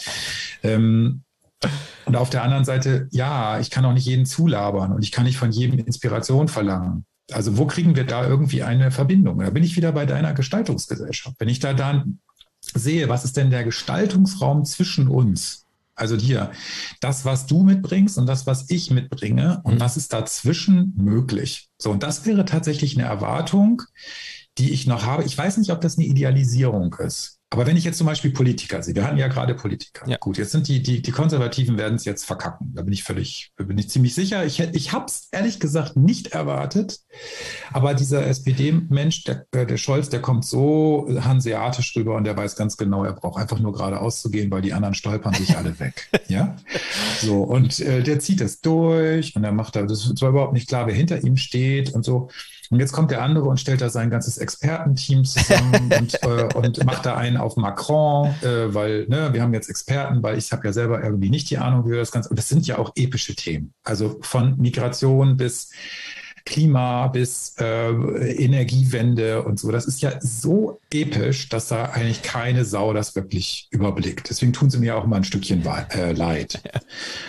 Ähm, Und auf der anderen Seite, ja, ich kann auch nicht jeden zulabern und ich kann nicht von jedem Inspiration verlangen. Also wo kriegen wir da irgendwie eine Verbindung? Da bin ich wieder bei deiner Gestaltungsgesellschaft. Wenn ich da dann sehe, was ist denn der Gestaltungsraum zwischen uns? Also hier, das, was du mitbringst und das, was ich mitbringe und was ist dazwischen möglich? So, und das wäre tatsächlich eine Erwartung, die ich noch habe. Ich weiß nicht, ob das eine Idealisierung ist. Aber wenn ich jetzt zum Beispiel Politiker sehe, wir hatten ja gerade Politiker. Ja. Gut, jetzt sind die, die, die Konservativen werden es jetzt verkacken. Da bin ich völlig, bin ich ziemlich sicher. Ich, ich habe es ehrlich gesagt nicht erwartet. Aber dieser S P D-Mensch, der, der Scholz, der kommt so hanseatisch rüber und der weiß ganz genau, er braucht einfach nur geradeaus zu gehen, weil die anderen stolpern sich alle weg. Ja, so, und äh, der zieht das durch und er macht da, das war überhaupt nicht klar, wer hinter ihm steht und so. Und jetzt kommt der andere und stellt da sein ganzes Expertenteam zusammen und, äh, und macht da einen auf Macron, äh, weil ne, wir haben jetzt Experten, weil ich habe ja selber irgendwie nicht die Ahnung, wie wir das Ganze. Und das sind ja auch epische Themen. Also von Migration bis Klima bis äh, Energiewende und so. Das ist ja so episch, dass da eigentlich keine Sau das wirklich überblickt. Deswegen tun sie mir auch mal ein Stückchen äh, leid. Ja.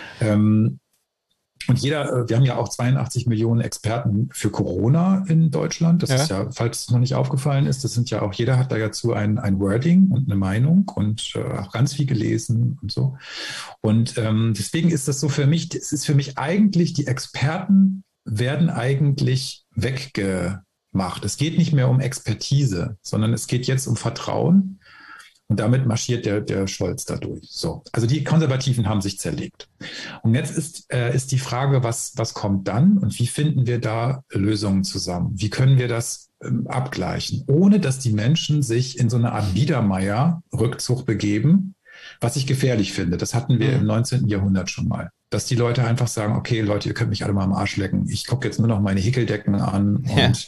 Ähm, Und jeder, wir haben ja auch zweiundachtzig Millionen Experten für Corona in Deutschland. Das ja. ist ja, falls es noch nicht aufgefallen ist, das sind ja auch, jeder hat da dazu ein, ein Wording und eine Meinung und äh, auch ganz viel gelesen und so. Und ähm, deswegen ist das so für mich, es ist für mich eigentlich, die Experten werden eigentlich weggemacht. Es geht nicht mehr um Expertise, sondern es geht jetzt um Vertrauen. Und damit marschiert der, der Scholz da durch. So. Also die Konservativen haben sich zerlegt. Und jetzt ist, äh, ist die Frage, was, was kommt dann und wie finden wir da Lösungen zusammen? Wie können wir das ähm, abgleichen, ohne dass die Menschen sich in so eine Art Biedermeier-Rückzug begeben, was ich gefährlich finde. Das hatten wir mhm. im neunzehnten Jahrhundert schon mal. Dass die Leute einfach sagen, okay, Leute, ihr könnt mich alle mal am Arsch lecken. Ich gucke jetzt nur noch meine Hickeldecken an ja. und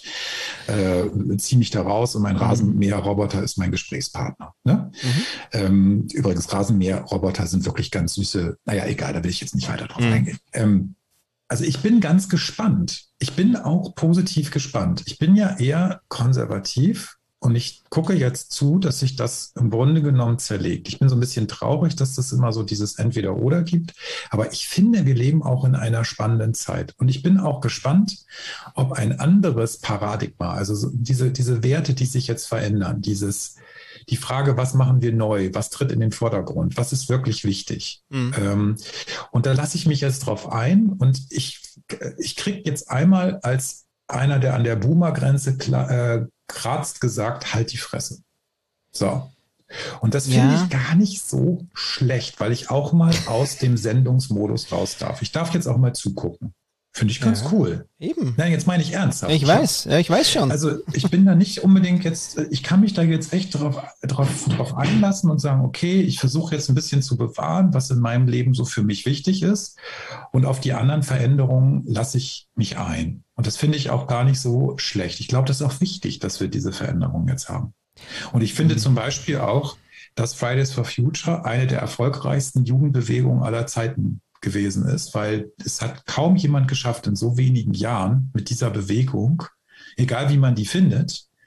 äh, ziehe mich da raus und mein Rasenmäherroboter ist mein Gesprächspartner. Ne? Mhm. Ähm, übrigens, Rasenmäherroboter sind wirklich ganz süße, naja, egal, da will ich jetzt nicht weiter drauf mhm. eingehen. Ähm, also ich bin ganz gespannt. Ich bin auch positiv gespannt. Ich bin ja eher konservativ. Und ich gucke jetzt zu, dass sich das im Grunde genommen zerlegt. Ich bin so ein bisschen traurig, dass das immer so dieses Entweder-Oder gibt. Aber ich finde, wir leben auch in einer spannenden Zeit. Und ich bin auch gespannt, ob ein anderes Paradigma, also so diese, diese Werte, die sich jetzt verändern, dieses, die Frage, was machen wir neu, was tritt in den Vordergrund, was ist wirklich wichtig. Mhm. Ähm, und da lasse ich mich jetzt drauf ein. Und ich, ich kriege jetzt einmal als einer, der an der Boomer-Grenze klar, äh, kratzt, gesagt, halt die Fresse. So. Und das finde ja. ich gar nicht so schlecht, weil ich auch mal aus dem Sendungsmodus raus darf. Ich darf jetzt auch mal zugucken. Finde ich ganz ja, cool. Eben. Nein, jetzt meine ich ernsthaft. Ich weiß, ja, ich weiß schon. Also ich bin da nicht unbedingt jetzt, ich kann mich da jetzt echt drauf, drauf, drauf einlassen und sagen, okay, ich versuche jetzt ein bisschen zu bewahren, was in meinem Leben so für mich wichtig ist. Und auf die anderen Veränderungen lasse ich mich ein. Und das finde ich auch gar nicht so schlecht. Ich glaube, das ist auch wichtig, dass wir diese Veränderungen jetzt haben. Und ich finde mhm. zum Beispiel auch, dass Fridays for Future eine der erfolgreichsten Jugendbewegungen aller Zeiten gewesen ist, weil es hat kaum jemand geschafft, in so wenigen Jahren mit dieser Bewegung, egal wie man die findet,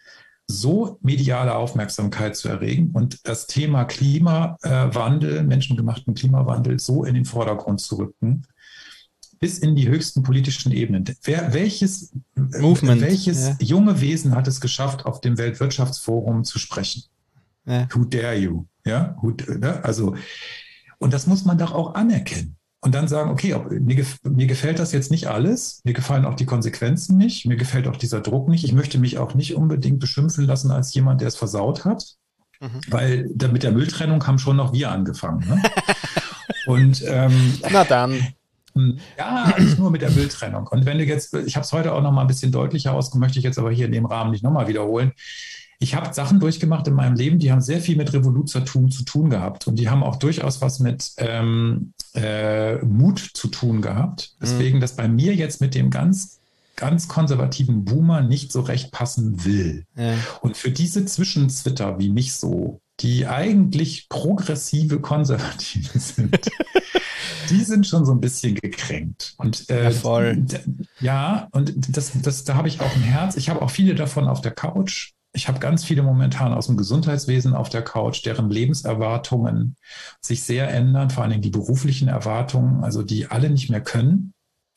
so mediale Aufmerksamkeit zu erregen und das Thema Klimawandel, menschengemachten Klimawandel so in den Vordergrund zu rücken, bis in die höchsten politischen Ebenen. Wer, welches Movement, welches ja. junge Wesen hat es geschafft, auf dem Weltwirtschaftsforum zu sprechen? Ja. Who dare you? Ja, who, ne? Also, und das muss man doch auch anerkennen. Und dann sagen, okay, ob, mir, mir gefällt das jetzt nicht alles, mir gefallen auch die Konsequenzen nicht, mir gefällt auch dieser Druck nicht, ich möchte mich auch nicht unbedingt beschimpfen lassen als jemand, der es versaut hat, mhm. weil da, mit der Mülltrennung haben schon noch wir angefangen. Ne? Und ähm, na dann. Ja, nicht nur mit der Mülltrennung. Und wenn du jetzt, ich habe es heute auch noch mal ein bisschen deutlicher ausgemacht, möchte ich jetzt aber hier in dem Rahmen nicht nochmal wiederholen. Ich habe Sachen durchgemacht in meinem Leben, die haben sehr viel mit Revoluzertum zu tun gehabt. Und die haben auch durchaus was mit ähm, äh, Mut zu tun gehabt. Deswegen, dass bei mir jetzt mit dem ganz, ganz konservativen Boomer nicht so recht passen will. Ja. Und für diese Zwischenzwitter wie mich so, die eigentlich progressive Konservative sind, die sind schon so ein bisschen gekränkt. Und äh, ja, voll. D- ja, und das, das, da habe ich auch ein Herz. Ich habe auch viele davon auf der Couch. Ich habe ganz viele momentan aus dem Gesundheitswesen auf der Couch, deren Lebenserwartungen sich sehr ändern, vor allen Dingen die beruflichen Erwartungen, also die alle nicht mehr können.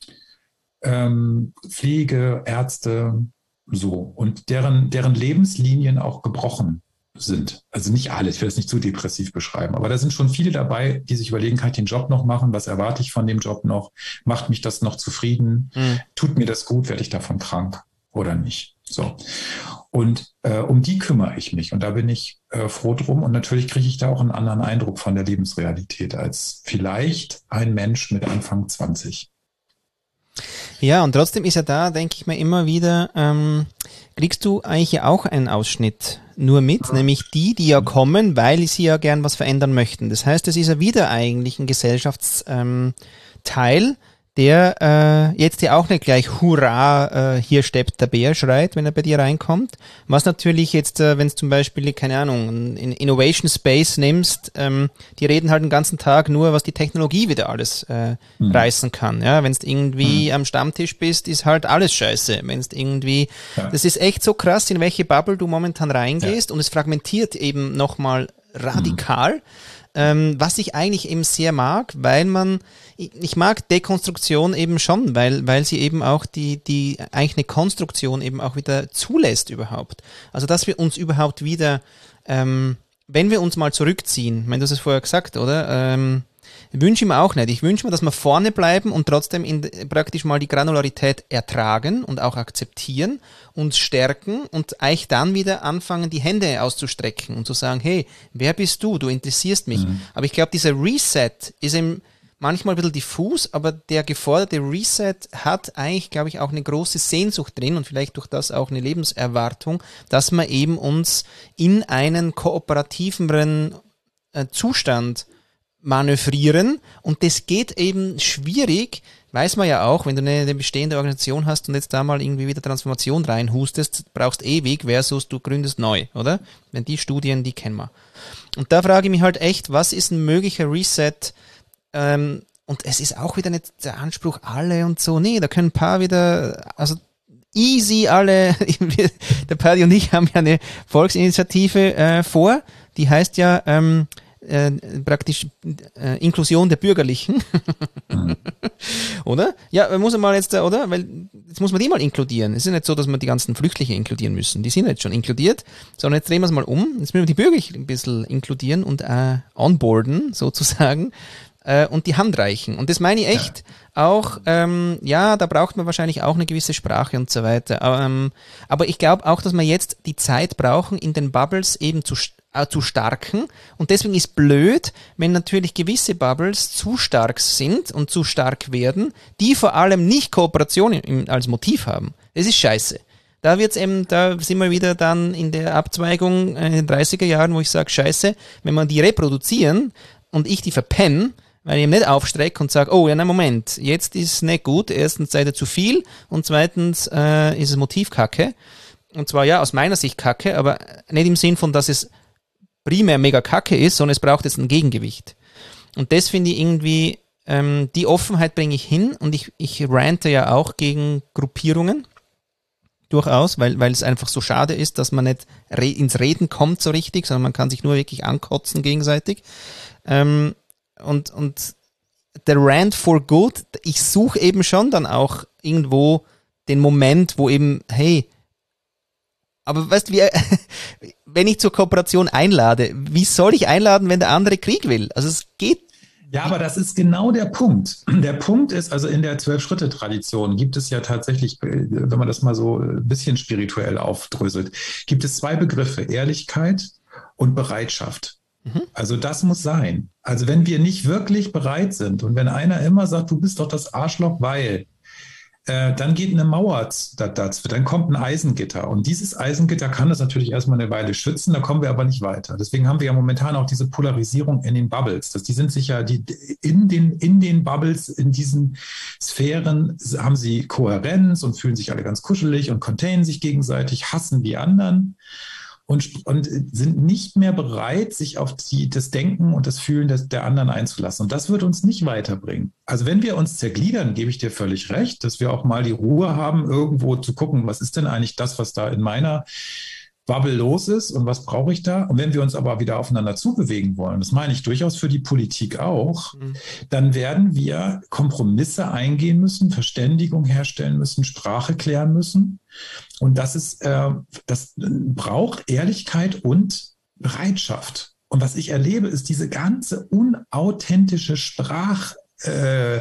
Ähm, Pflege, Ärzte, so. Und deren, deren Lebenslinien auch gebrochen sind. Also nicht alle, ich will es nicht zu depressiv beschreiben, aber da sind schon viele dabei, die sich überlegen, kann ich den Job noch machen? Was erwarte ich von dem Job noch? Macht mich das noch zufrieden? Mhm. Tut mir das gut? Werde ich davon krank oder nicht? So. Und äh, um die kümmere ich mich und da bin ich äh, froh drum und natürlich kriege ich da auch einen anderen Eindruck von der Lebensrealität als vielleicht ein Mensch mit Anfang zwanzig. Ja, und trotzdem ist ja da, denke ich mir immer wieder, ähm, kriegst du eigentlich ja auch einen Ausschnitt nur mit, ja. Nämlich die, die ja kommen, weil sie ja gern was verändern möchten. Das heißt, es ist ja wieder eigentlich ein Gesellschaftsteil, ähm, der äh, jetzt ja auch nicht gleich Hurra, äh, hier steppt der Bär schreit, wenn er bei dir reinkommt. Was natürlich jetzt, äh, wenn es zum Beispiel, keine Ahnung, in Innovation Space nimmst, ähm, die reden halt den ganzen Tag nur, was die Technologie wieder alles äh, mhm. reißen kann. Ja, wenn du irgendwie mhm. am Stammtisch bist, ist halt alles scheiße. Wenn es irgendwie, ja. Das ist echt so krass, in welche Bubble du momentan reingehst ja. Und es fragmentiert eben nochmal radikal. Mhm. Ähm, was ich eigentlich eben sehr mag, weil man, ich, ich mag Dekonstruktion eben schon, weil, weil sie eben auch die, die, eigentlich eine Konstruktion eben auch wieder zulässt überhaupt. Also, dass wir uns überhaupt wieder, ähm, wenn wir uns mal zurückziehen, ich meine, du hast es vorher gesagt, oder? Ähm, wünsche ich mir auch nicht. Ich wünsche mir, dass wir vorne bleiben und trotzdem in, praktisch mal die Granularität ertragen und auch akzeptieren, uns stärken und eigentlich dann wieder anfangen, die Hände auszustrecken und zu sagen, hey, wer bist du? Du interessierst mich. Mhm. Aber ich glaube, dieser Reset ist eben manchmal ein bisschen diffus, aber der geforderte Reset hat eigentlich, glaube ich, auch eine große Sehnsucht drin und vielleicht durch das auch eine Lebenserwartung, dass wir eben uns in einen kooperativeren äh, Zustand manövrieren und das geht eben schwierig, weiß man ja auch, wenn du eine, eine bestehende Organisation hast und jetzt da mal irgendwie wieder Transformation reinhustest, brauchst ewig versus du gründest neu, oder? Wenn die Studien, die kennen wir. Und da frage ich mich halt echt, was ist ein möglicher Reset? Ähm, und es ist auch wieder nicht der Anspruch, alle und so, nee, da können ein paar wieder, also easy alle, der Paddy und ich haben ja eine Volksinitiative äh, vor, die heißt ja, ähm, Äh, praktisch äh, Inklusion der Bürgerlichen. Mhm. Oder? Ja, muss man mal jetzt, oder? Weil jetzt muss man die mal inkludieren. Es ist nicht so, dass wir die ganzen Flüchtlinge inkludieren müssen. Die sind jetzt schon inkludiert, sondern jetzt drehen wir es mal um. Jetzt müssen wir die Bürgerlichen ein bisschen inkludieren und äh, onboarden, sozusagen, äh, und die Hand reichen. Und das meine ich echt ja. auch, ähm, ja, da braucht man wahrscheinlich auch eine gewisse Sprache und so weiter. Ähm, aber ich glaube auch, dass wir jetzt die Zeit brauchen, in den Bubbles eben zu zu starken und deswegen ist blöd, wenn natürlich gewisse Bubbles zu stark sind und zu stark werden, die vor allem nicht Kooperation im, als Motiv haben. Das ist scheiße. Da wird's eben, da sind wir wieder dann in der Abzweigung in den dreißiger Jahren, wo ich sage, scheiße, wenn man die reproduzieren und ich die verpenne, weil ich eben nicht aufstrecke und sage, oh ja, nein, Moment, jetzt ist es nicht gut, erstens seid ihr zu viel und zweitens äh, ist es Motiv kacke. Und zwar ja, aus meiner Sicht kacke, aber nicht im Sinn von, dass es primär mega kacke ist, sondern es braucht jetzt ein Gegengewicht. Und das finde ich irgendwie, ähm, die Offenheit bringe ich hin und ich, ich rante ja auch gegen Gruppierungen, durchaus, weil, weil es einfach so schade ist, dass man nicht re- ins Reden kommt so richtig, sondern man kann sich nur wirklich ankotzen gegenseitig. Ähm, und, und der Rant for Good, ich suche eben schon dann auch irgendwo den Moment, wo eben, hey, aber weißt du, wie, wenn ich zur Kooperation einlade, wie soll ich einladen, wenn der andere Krieg will? Also es geht. Ja, aber das ist genau der Punkt. Der Punkt ist, also in der Zwölf-Schritte-Tradition gibt es ja tatsächlich, wenn man das mal so ein bisschen spirituell aufdröselt, gibt es zwei Begriffe, Ehrlichkeit und Bereitschaft. Mhm. Also das muss sein. Also wenn wir nicht wirklich bereit sind und wenn einer immer sagt, du bist doch das Arschloch, weil, äh, dann geht eine Mauer dazu, dann kommt ein Eisengitter. Und dieses Eisengitter kann das natürlich erstmal eine Weile schützen, da kommen wir aber nicht weiter. Deswegen haben wir ja momentan auch diese Polarisierung in den Bubbles. Das, die sind sich ja, die, in, den, in den Bubbles, in diesen Sphären haben sie Kohärenz und fühlen sich alle ganz kuschelig und containen sich gegenseitig, hassen die anderen. Und, und sind nicht mehr bereit, sich auf die, das Denken und das Fühlen des, der anderen einzulassen. Und das wird uns nicht weiterbringen. Also wenn wir uns zergliedern, gebe ich dir völlig recht, dass wir auch mal die Ruhe haben, irgendwo zu gucken, was ist denn eigentlich das, was da in meiner Bubble los ist und was brauche ich da? Und wenn wir uns aber wieder aufeinander zubewegen wollen, das meine ich durchaus für die Politik auch, mhm. dann werden wir Kompromisse eingehen müssen, Verständigung herstellen müssen, Sprache klären müssen. Und das ist, äh, das braucht Ehrlichkeit und Bereitschaft. Und was ich erlebe, ist diese ganze unauthentische Sprach, äh,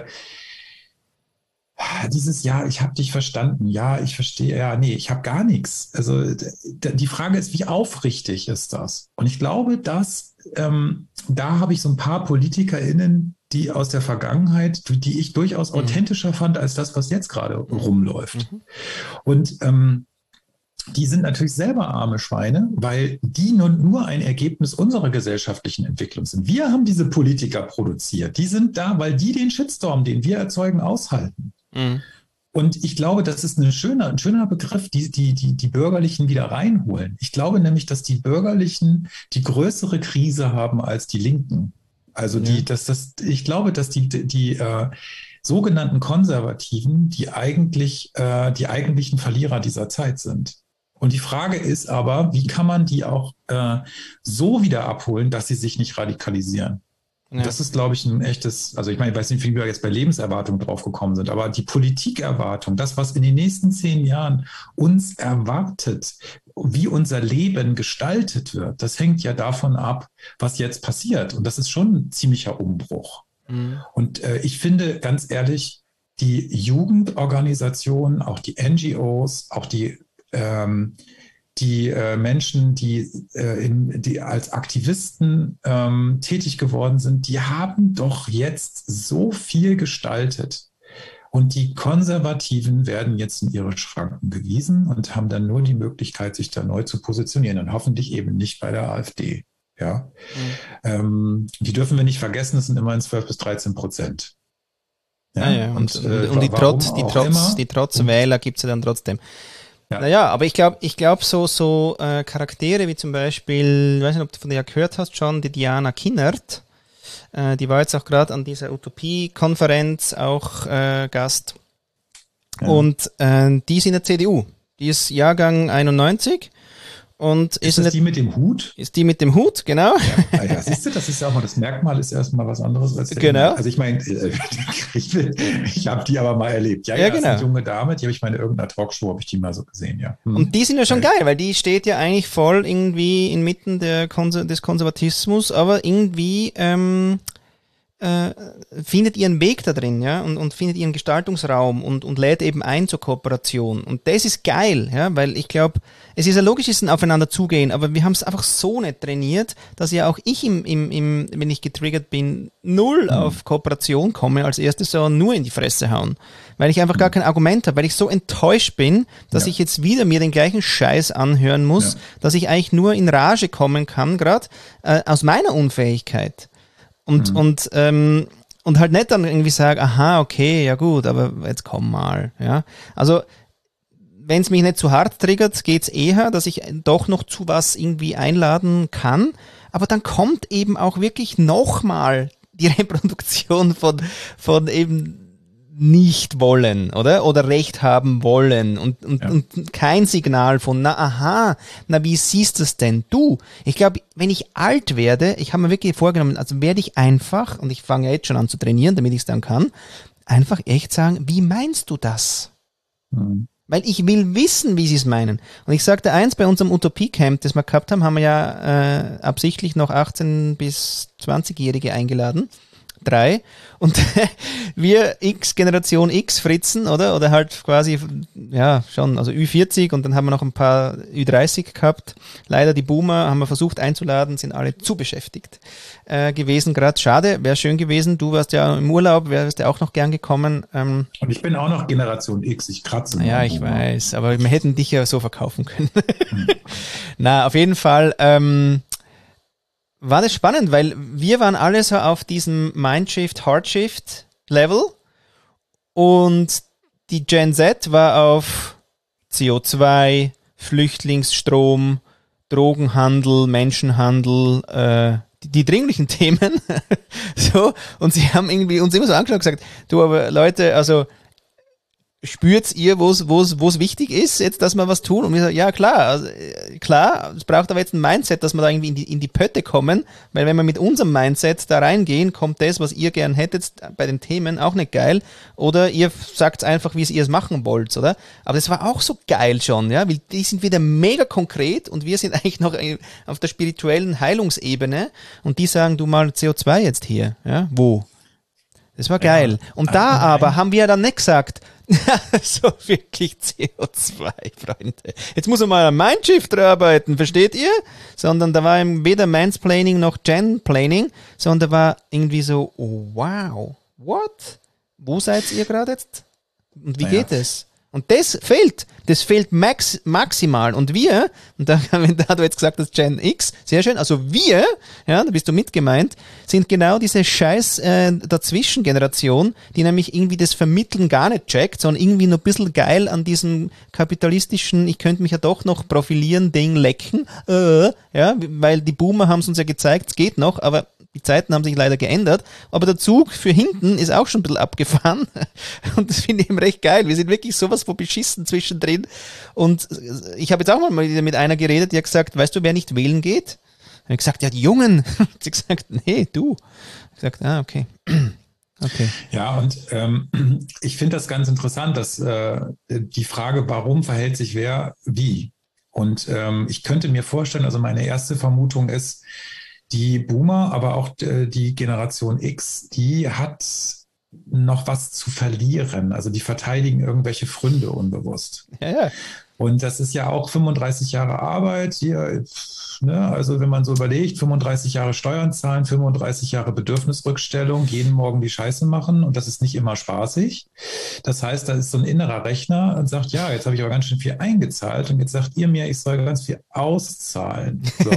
dieses Ja, ich habe dich verstanden, ja, ich verstehe, ja, nee, ich habe gar nichts. Also d- die Frage ist, wie aufrichtig ist das? Und ich glaube, dass ähm, da habe ich so ein paar PolitikerInnen, die aus der Vergangenheit, die ich durchaus mhm. authentischer fand als das, was jetzt gerade mhm. rumläuft. Mhm. Und ähm, die sind natürlich selber arme Schweine, weil die nun nur ein Ergebnis unserer gesellschaftlichen Entwicklung sind. Wir haben diese Politiker produziert. Die sind da, weil die den Shitstorm, den wir erzeugen, aushalten. Mhm. Und ich glaube, das ist ein schöner, ein schöner Begriff, die, die, die, die Bürgerlichen wieder reinholen. Ich glaube nämlich, dass die Bürgerlichen die größere Krise haben als die Linken. Also die, ja. dass das, ich glaube, dass die, die, die äh, sogenannten Konservativen, die eigentlich äh, die eigentlichen Verlierer dieser Zeit sind. Und die Frage ist aber, wie kann man die auch äh, so wieder abholen, dass sie sich nicht radikalisieren? Ja. Das ist, glaube ich, ein echtes, also ich meine, ich weiß nicht, wie wir jetzt bei Lebenserwartung drauf gekommen sind, aber die Politikerwartung, das, was in den nächsten zehn Jahren uns erwartet, wie unser Leben gestaltet wird, das hängt ja davon ab, was jetzt passiert. Und das ist schon ein ziemlicher Umbruch. Mhm. Und äh, ich finde, ganz ehrlich, die Jugendorganisationen, auch die N G Os, auch die ähm, die äh, Menschen, die, äh, in, die als Aktivisten ähm, tätig geworden sind, die haben doch jetzt so viel gestaltet. Und die Konservativen werden jetzt in ihre Schranken gewiesen und haben dann nur die Möglichkeit, sich da neu zu positionieren und hoffentlich eben nicht bei der AfD. Ja? Mhm. Ähm, die dürfen wir nicht vergessen, es sind immerhin zwölf bis dreizehn Prozent. Ja, ja, ja. Und, und, äh, und die Trotz, die Trotz, die Trotzwähler gibt es ja dann trotzdem. Ja. Naja, aber ich glaube, ich glaube so, so äh, Charaktere wie zum Beispiel, ich weiß nicht, ob du von der gehört hast schon, die Diana Kinnert, äh, die war jetzt auch gerade an dieser Utopie-Konferenz auch äh, Gast. Ja. Und äh, die ist in der C D U. Die ist Jahrgang einundneunzig. Und ist, ist das die mit dem Hut? Ist die mit dem Hut, genau. Ja, ja, siehst du, das ist ja auch mal, das Merkmal ist erstmal was anderes als der Genau. Inhalt. Also ich meine, ich, ich habe die aber mal erlebt. Ja, ja, ja, genau. Das ist eine junge Dame, die habe ich mal in irgendeiner Talkshow, habe ich die mal so gesehen, ja. Hm. Und die sind ja schon ja. geil, weil die steht ja eigentlich voll irgendwie inmitten der Konser- des Konservatismus, aber irgendwie ähm, äh, findet ihren Weg da drin, ja, und, und findet ihren Gestaltungsraum und, und lädt eben ein zur Kooperation. Und das ist geil, ja, weil ich glaube, es ist ja logisch, es ist ein Aufeinander zugehen, aber wir haben es einfach so nicht trainiert, dass ja auch ich, im, im, im, wenn ich getriggert bin, null mhm. auf Kooperation komme, als erstes so nur in die Fresse hauen. Weil ich einfach mhm. gar kein Argument habe, weil ich so enttäuscht bin, dass ja. ich jetzt wieder mir den gleichen Scheiß anhören muss, ja. dass ich eigentlich nur in Rage kommen kann, gerade äh, aus meiner Unfähigkeit. Und, mhm. und, ähm, und halt nicht dann irgendwie sagen, aha, okay, ja gut, aber jetzt komm mal, ja. Also, wenn es mich nicht zu hart triggert, geht's eher, dass ich doch noch zu was irgendwie einladen kann. Aber dann kommt eben auch wirklich nochmal die Reproduktion von, von eben nicht wollen, oder? Oder Recht haben wollen und, und, ja. und kein Signal von, na aha, na wie siehst du es denn du? Ich glaube, wenn ich alt werde, ich habe mir wirklich vorgenommen, also werde ich einfach, und ich fange ja jetzt schon an zu trainieren, damit ich es dann kann, einfach echt sagen, wie meinst du das? Mhm. Weil ich will wissen, wie sie es meinen. Und ich sagte eins, bei unserem Utopie-Camp, das wir gehabt haben, haben wir ja äh, absichtlich noch achtzehn- bis zwanzigjährige eingeladen. Drei. Und wir X, Generation X Fritzen, oder? Oder halt quasi, ja, schon, also Ü vierzig und dann haben wir noch ein paar Ü dreißig gehabt. Leider die Boomer haben wir versucht einzuladen, sind alle zu beschäftigt äh, gewesen gerade. Schade, wäre schön gewesen. Du warst ja im Urlaub, wärst ja auch noch gern gekommen. Ähm, und ich bin auch noch Generation X, ich kratze. Ja, ich Boomer. weiß, aber wir hätten dich ja so verkaufen können. hm. Na, auf jeden Fall, ähm, war das spannend, weil wir waren alle so auf diesem Mindshift, Hardshift Level und die Gen Z war auf C O zwei, Flüchtlingsstrom, Drogenhandel, Menschenhandel, äh, die, die dringlichen Themen. So, und sie haben irgendwie uns immer so angeschaut und gesagt, du, aber Leute, also spürt ihr, wo es wo es wo es wichtig ist, jetzt, dass wir was tun? Und wir sagen, ja klar, also, klar, es braucht aber jetzt ein Mindset, dass wir da irgendwie in die, in die Pötte kommen, weil wenn wir mit unserem Mindset da reingehen, kommt das, was ihr gern hättet bei den Themen, auch nicht geil. Oder ihr sagt einfach, wie ihr es machen wollt, oder? Aber das war auch so geil schon, ja, weil die sind wieder mega konkret und wir sind eigentlich noch auf der spirituellen Heilungsebene und die sagen, du mal C O zwei jetzt hier, ja, wo? Das war geil. Und da aber haben wir dann nicht gesagt, so wirklich C O zwei, Freunde. Jetzt muss man mal am Mindshift arbeiten, versteht ihr? Sondern da war eben weder Mansplaining noch Genplaining, sondern da war irgendwie so, oh, wow, what? Wo seid ihr gerade jetzt? Und wie naja. geht es? Und das fehlt. Das fehlt max, maximal. Und wir, und da, da hat du jetzt gesagt, das Gen X, sehr schön, also wir, ja, da bist du mitgemeint, sind genau diese scheiß äh, Dazwischengeneration, die nämlich irgendwie das Vermitteln gar nicht checkt, sondern irgendwie nur ein bisschen geil an diesem kapitalistischen, ich könnte mich ja doch noch profilieren, Ding lecken, äh, ja, weil die Boomer haben es uns ja gezeigt, es geht noch, aber die Zeiten haben sich leider geändert, aber der Zug für hinten ist auch schon ein bisschen abgefahren und das finde ich eben recht geil. Wir sind wirklich sowas von beschissen zwischendrin und ich habe jetzt auch mal wieder mit einer geredet, die hat gesagt, weißt du, wer nicht wählen geht? Und ich gesagt, ja, die Jungen. Sie hat gesagt, nee, du. Ich gesagt, ah, okay. Okay. Ja, und ähm, ich finde das ganz interessant, dass äh, die Frage, warum verhält sich wer wie? Und ähm, ich könnte mir vorstellen, also meine erste Vermutung ist, die Boomer, aber auch die Generation X, die hat noch was zu verlieren. Also die verteidigen irgendwelche Pfründe unbewusst. Ja, ja. Und das ist ja auch fünfunddreißig Jahre Arbeit hier. Ne? Also wenn man so überlegt, fünfunddreißig Jahre Steuern zahlen, fünfunddreißig Jahre Bedürfnisrückstellung, jeden Morgen die Scheiße machen und das ist nicht immer spaßig. Das heißt, da ist so ein innerer Rechner und sagt, ja, jetzt habe ich aber ganz schön viel eingezahlt und jetzt sagt ihr mir, ich soll ganz viel auszahlen. So.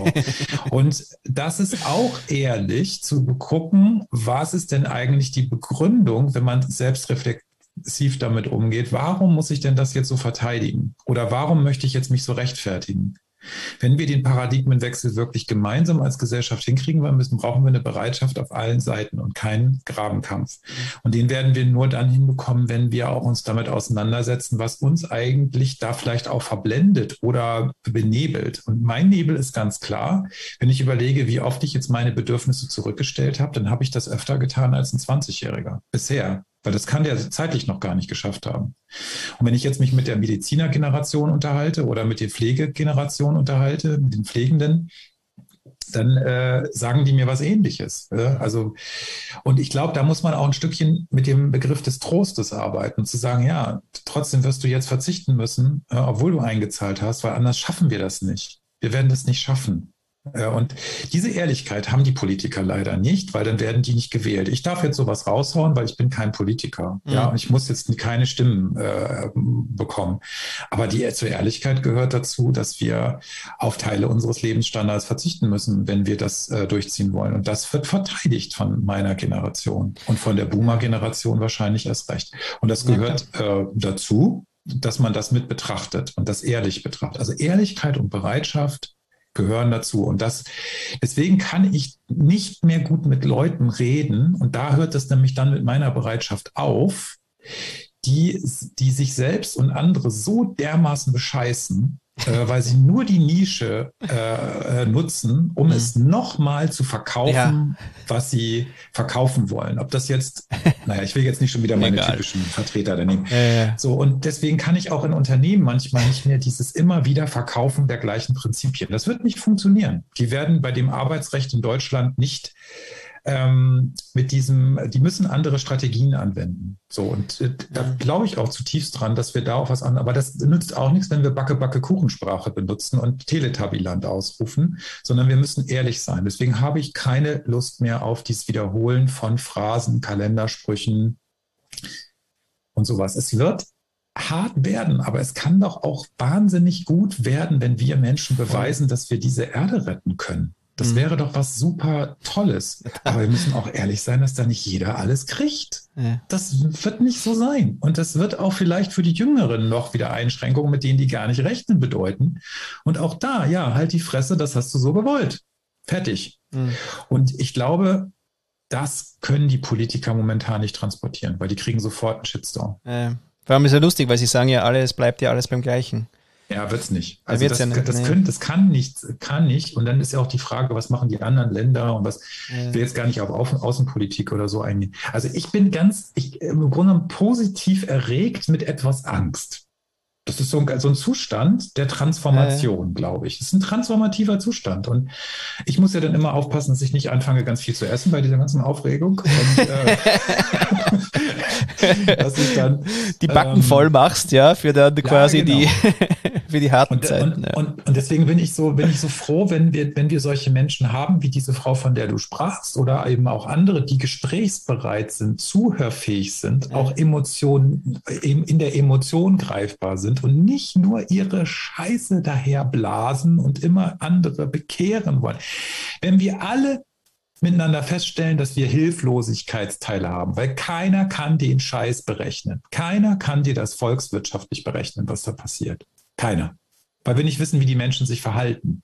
Und das ist auch ehrlich zu gucken, was ist denn eigentlich die Begründung, wenn man selbst reflektiert damit umgeht, warum muss ich denn das jetzt so verteidigen? Oder warum möchte ich jetzt mich so rechtfertigen? Wenn wir den Paradigmenwechsel wirklich gemeinsam als Gesellschaft hinkriegen wollen müssen, brauchen wir eine Bereitschaft auf allen Seiten und keinen Grabenkampf. Und den werden wir nur dann hinbekommen, wenn wir auch uns damit auseinandersetzen, was uns eigentlich da vielleicht auch verblendet oder benebelt. Und mein Nebel ist ganz klar, wenn ich überlege, wie oft ich jetzt meine Bedürfnisse zurückgestellt habe, dann habe ich das öfter getan als ein zwanzigjähriger bisher. Weil das kann der zeitlich noch gar nicht geschafft haben. Und wenn ich jetzt mich mit der Medizinergeneration unterhalte oder mit der Pflegegeneration unterhalte, mit den Pflegenden, dann äh, sagen die mir was Ähnliches. Äh? Also, und ich glaube, da muss man auch ein Stückchen mit dem Begriff des Trostes arbeiten und zu sagen, ja, trotzdem wirst du jetzt verzichten müssen, äh, obwohl du eingezahlt hast, weil anders schaffen wir das nicht. Wir werden das nicht schaffen. Und diese Ehrlichkeit haben die Politiker leider nicht, weil dann werden die nicht gewählt. Ich darf jetzt sowas raushauen, weil ich bin kein Politiker. Mhm. Ja, und ich muss jetzt keine Stimmen äh, bekommen. Aber die zur Ehrlichkeit gehört dazu, dass wir auf Teile unseres Lebensstandards verzichten müssen, wenn wir das äh, durchziehen wollen. Und das wird verteidigt von meiner Generation und von der Boomer-Generation wahrscheinlich erst recht. Und das gehört äh, dazu, dass man das mit betrachtet und das ehrlich betrachtet. Also Ehrlichkeit und Bereitschaft gehören dazu. Und das, deswegen kann ich nicht mehr gut mit Leuten reden. Und da hört es nämlich dann mit meiner Bereitschaft auf, die, die sich selbst und andere so dermaßen bescheißen, äh, weil sie nur die Nische äh, nutzen, um mhm. es nochmal zu verkaufen, ja. was sie verkaufen wollen. Ob das jetzt, naja, ich will jetzt nicht schon wieder meine Egal. typischen Vertreter da nehmen. Äh. So, und deswegen kann ich auch in Unternehmen manchmal nicht mehr dieses immer wieder Verkaufen der gleichen Prinzipien. Das wird nicht funktionieren. Die werden bei dem Arbeitsrecht in Deutschland nicht Ähm, mit diesem, die müssen andere Strategien anwenden. So, und äh, da glaube ich auch zutiefst dran, dass wir da auch was an, aber das nützt auch nichts, wenn wir Backe, Backe, Kuchensprache benutzen und Teletubbyland ausrufen, sondern wir müssen ehrlich sein. Deswegen habe ich keine Lust mehr auf dieses Wiederholen von Phrasen, Kalendersprüchen und sowas. Es wird hart werden, aber es kann doch auch wahnsinnig gut werden, wenn wir Menschen beweisen, dass wir diese Erde retten können. Das mhm. wäre doch was super Tolles. Aber wir müssen auch ehrlich sein, dass da nicht jeder alles kriegt. Ja. Das wird nicht so sein. Und das wird auch vielleicht für die Jüngeren noch wieder Einschränkungen, mit denen die gar nicht rechnen, bedeuten. Und auch da, ja, halt die Fresse, das hast du so gewollt. Fertig. Mhm. Und ich glaube, das können die Politiker momentan nicht transportieren, weil die kriegen sofort einen Shitstorm. Äh, vor allem ist ja lustig, weil sie sagen ja alle, es bleibt ja alles beim Gleichen. Ja, wird's nicht. Also das, ja nicht, das, können, das kann nicht, kann nicht. Und dann ist ja auch die Frage, was machen die anderen Länder und was, ja. ich will jetzt gar nicht auf Außen, Außenpolitik oder so eingehen. Also ich bin ganz, ich, im Grunde positiv erregt mit etwas Angst. Das ist so ein, so ein Zustand der Transformation, ja. glaube ich. Das ist ein transformativer Zustand. Und ich muss ja dann immer aufpassen, dass ich nicht anfange, ganz viel zu essen bei dieser ganzen Aufregung. Und, äh, dass ich dann die Backen ähm, voll machst, ja, für dann quasi ja, genau. die für die harten und, Zeiten. Und, ja. und, und deswegen bin ich so, bin ich so froh, wenn wir, wenn wir solche Menschen haben, wie diese Frau, von der du sprachst, oder eben auch andere, die gesprächsbereit sind, zuhörfähig sind, ja. auch Emotionen in der Emotion greifbar sind und nicht nur ihre Scheiße daher blasen und immer andere bekehren wollen. Wenn wir alle miteinander feststellen, dass wir Hilflosigkeitsteile haben, weil keiner kann den Scheiß berechnen. Keiner kann dir das volkswirtschaftlich berechnen, was da passiert. Keiner. Weil wir nicht wissen, wie die Menschen sich verhalten.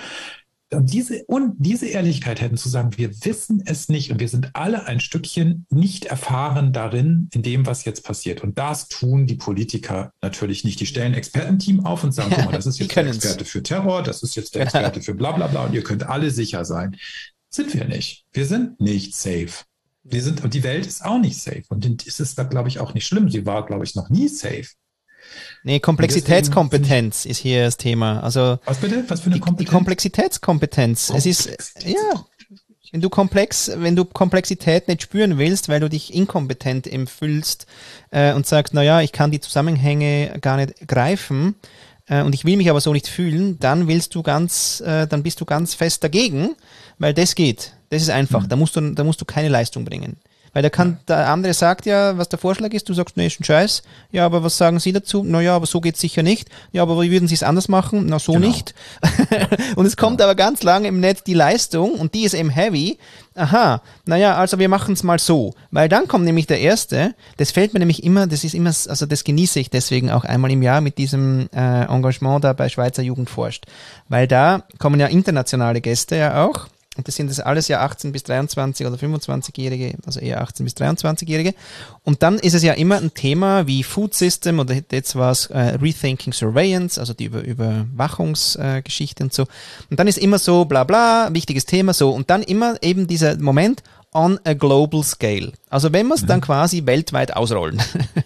Und diese, und diese Ehrlichkeit hätten zu sagen, wir wissen es nicht und wir sind alle ein Stückchen nicht erfahren darin, in dem, was jetzt passiert. Und das tun die Politiker natürlich nicht. Die stellen ein Expertenteam auf und sagen, guck mal, das ist jetzt der Experte für Terror, das ist jetzt der Experte für bla bla bla und ihr könnt alle sicher sein. Sind wir nicht. Wir sind nicht safe. Wir sind, und die Welt ist auch nicht safe. Und es ist da, glaube ich, auch nicht schlimm. Sie war, glaube ich, noch nie safe. Nee, Komplexitätskompetenz ist hier das Thema. Also was bitte? Was für eine die, Kompetenz? Die Komplexitätskompetenz. Es ist, ja, wenn du komplex, wenn du Komplexität nicht spüren willst, weil du dich inkompetent empfühlst äh, und sagst, naja, ich kann die Zusammenhänge gar nicht greifen äh, und ich will mich aber so nicht fühlen, dann willst du ganz, äh, dann bist du ganz fest dagegen, weil das geht. Das ist einfach. Mhm. Da musst du, da musst du keine Leistung bringen. Weil der, kann, der andere sagt ja, was der Vorschlag ist, du sagst, nee, ist ein Scheiß. Ja, aber was sagen Sie dazu? Naja, aber so geht's sicher nicht. Ja, aber wie würden Sie es anders machen? Na, so genau. nicht. Und es kommt genau. aber ganz lange im Netz die Leistung und die ist eben heavy. Aha, naja, also wir machen es mal so. Weil dann kommt nämlich der Erste, das fällt mir nämlich immer, das ist immer, also das genieße ich deswegen auch einmal im Jahr mit diesem äh, Engagement da bei Schweizer Jugend forscht. Weil da kommen ja internationale Gäste ja auch. Und das sind das alles ja achtzehn bis dreiundzwanzig oder fünfundzwanzigjährige, also eher achtzehn bis dreiundzwanzigjährige. Und dann ist es ja immer ein Thema wie Food System oder jetzt war es äh, Rethinking Surveillance, also die Über Überwachungsgeschichte äh, und so. Und dann ist immer so bla bla, wichtiges Thema so. Und dann immer eben dieser Moment on a global scale. Also wenn wir es mhm. dann quasi weltweit ausrollen.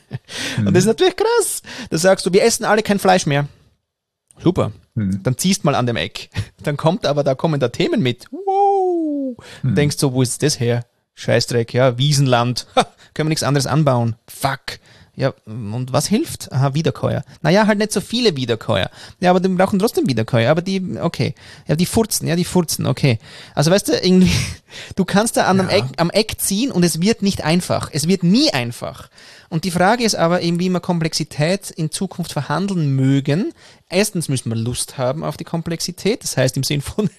Und mhm. das ist natürlich krass. Da sagst du, wir essen alle kein Fleisch mehr. Super. Hm. Dann ziehst mal an dem Eck. Dann kommt aber, da kommen da Themen mit. Wow. Hm. Denkst so, wo ist das her? Scheißdreck, ja, Wiesenland. Ha, können wir nichts anderes anbauen. Fuck. Ja, und was hilft? Aha, Wiederkäuer. Naja, halt nicht so viele Wiederkäuer. Ja, aber die brauchen trotzdem Wiederkäuer. Aber die, okay. Ja, die furzen, ja, die furzen, okay. Also weißt du, irgendwie, du kannst da an ja. am, Eck, am Eck ziehen und es wird nicht einfach. Es wird nie einfach. Und die Frage ist aber eben, wie wir Komplexität in Zukunft verhandeln mögen. Erstens müssen wir Lust haben auf die Komplexität. Das heißt im Sinn von,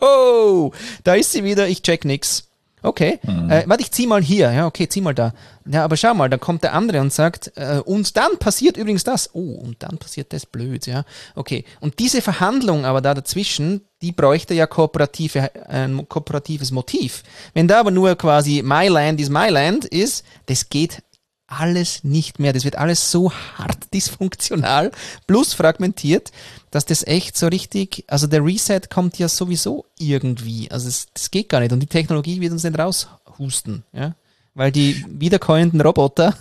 wow, da ist sie wieder, ich check nix. Okay, mhm. äh, warte, ich zieh mal hier. Ja, okay, zieh mal da. Ja, aber schau mal, dann kommt der andere und sagt, äh, und dann passiert übrigens das. Oh, und dann passiert das blöd, ja. Okay, und diese Verhandlung aber da dazwischen, die bräuchte ja kooperative, ein kooperatives Motiv. Wenn da aber nur quasi my land is my land ist, das geht alles nicht mehr. Das wird alles so hart dysfunktional plus fragmentiert, dass das echt so richtig, also der Reset kommt ja sowieso irgendwie. Also es, das geht gar nicht. Und die Technologie wird uns nicht raushusten, ja. Weil die wiederkäuenden Roboter,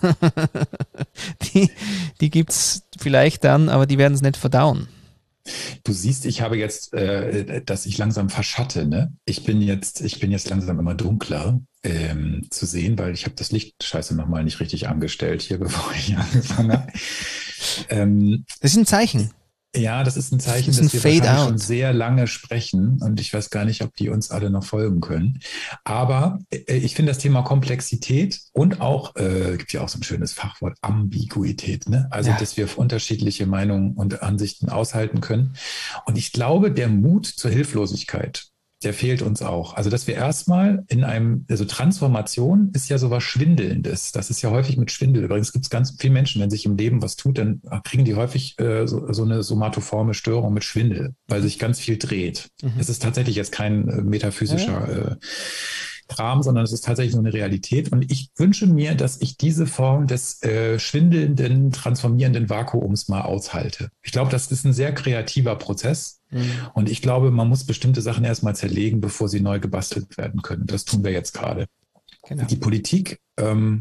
die, die gibt's vielleicht dann, aber die werden es nicht verdauen. Du siehst, ich habe jetzt, äh, dass ich langsam verschatte, ne? Ich bin jetzt, ich bin jetzt langsam immer dunkler ähm, zu sehen, weil ich habe das Licht scheiße nochmal nicht richtig angestellt hier, bevor ich angefangen habe. ähm, das ist ein Zeichen. Ja, das ist ein Zeichen, das ist ein dass wir Fade wahrscheinlich out. schon sehr lange sprechen und ich weiß gar nicht, ob die uns alle noch folgen können. Aber äh, ich finde das Thema Komplexität und auch, äh, gibt ja auch so ein schönes Fachwort, Ambiguität, ne? Also, ja. dass wir unterschiedliche Meinungen und Ansichten aushalten können. Und ich glaube, der Mut zur Hilflosigkeit, der fehlt uns auch. Also, dass wir erstmal in einem, also Transformation ist ja sowas Schwindelndes. Das ist ja häufig mit Schwindel. Übrigens gibt es ganz viele Menschen, wenn sich im Leben was tut, dann kriegen die häufig äh, so, so eine somatoforme Störung mit Schwindel, weil sich ganz viel dreht. Mhm. Es ist tatsächlich jetzt kein äh, metaphysischer äh, Kram, sondern es ist tatsächlich so eine Realität. Und ich wünsche mir, dass ich diese Form des äh, schwindelnden, transformierenden Vakuums mal aushalte. Ich glaube, das ist ein sehr kreativer Prozess. Mhm. Und ich glaube, man muss bestimmte Sachen erstmal zerlegen, bevor sie neu gebastelt werden können. Das tun wir jetzt gerade. Genau. Die Politik ähm,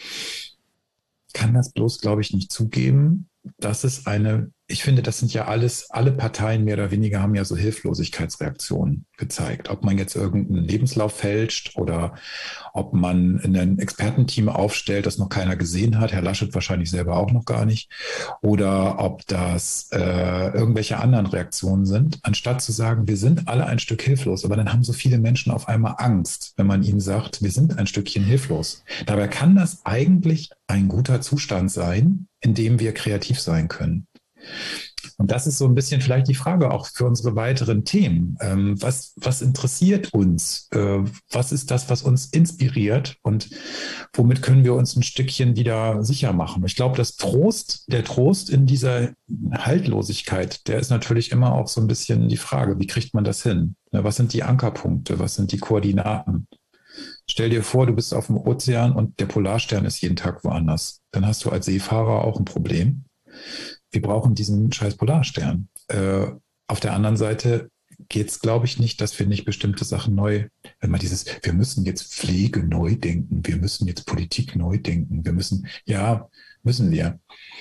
kann das bloß, glaube ich, nicht zugeben. Das ist eine, ich finde, das sind ja alles, alle Parteien mehr oder weniger haben ja so Hilflosigkeitsreaktionen gezeigt. Ob man jetzt irgendeinen Lebenslauf fälscht oder ob man ein Expertenteam aufstellt, das noch keiner gesehen hat, Herr Laschet wahrscheinlich selber auch noch gar nicht, oder ob das äh, irgendwelche anderen Reaktionen sind, anstatt zu sagen, wir sind alle ein Stück hilflos. Aber dann haben so viele Menschen auf einmal Angst, wenn man ihnen sagt, wir sind ein Stückchen hilflos. Dabei kann das eigentlich ein guter Zustand sein, in dem wir kreativ sein können. Und das ist so ein bisschen vielleicht die Frage auch für unsere weiteren Themen. Ähm, was, was interessiert uns? Äh, was ist das, was uns inspiriert? Und womit können wir uns ein Stückchen wieder sicher machen? Ich glaube, das Trost, der Trost in dieser Haltlosigkeit, der ist natürlich immer auch so ein bisschen die Frage, wie kriegt man das hin? Was sind die Ankerpunkte? Was sind die Koordinaten? Stell dir vor, du bist auf dem Ozean und der Polarstern ist jeden Tag woanders. Dann hast du als Seefahrer auch ein Problem. Wir brauchen diesen scheiß Polarstern. Äh, auf der anderen Seite geht es, glaube ich, nicht, dass wir nicht bestimmte Sachen neu, wenn man dieses, wir müssen jetzt Pflege neu denken, wir müssen jetzt Politik neu denken, wir müssen, ja, müssen wir.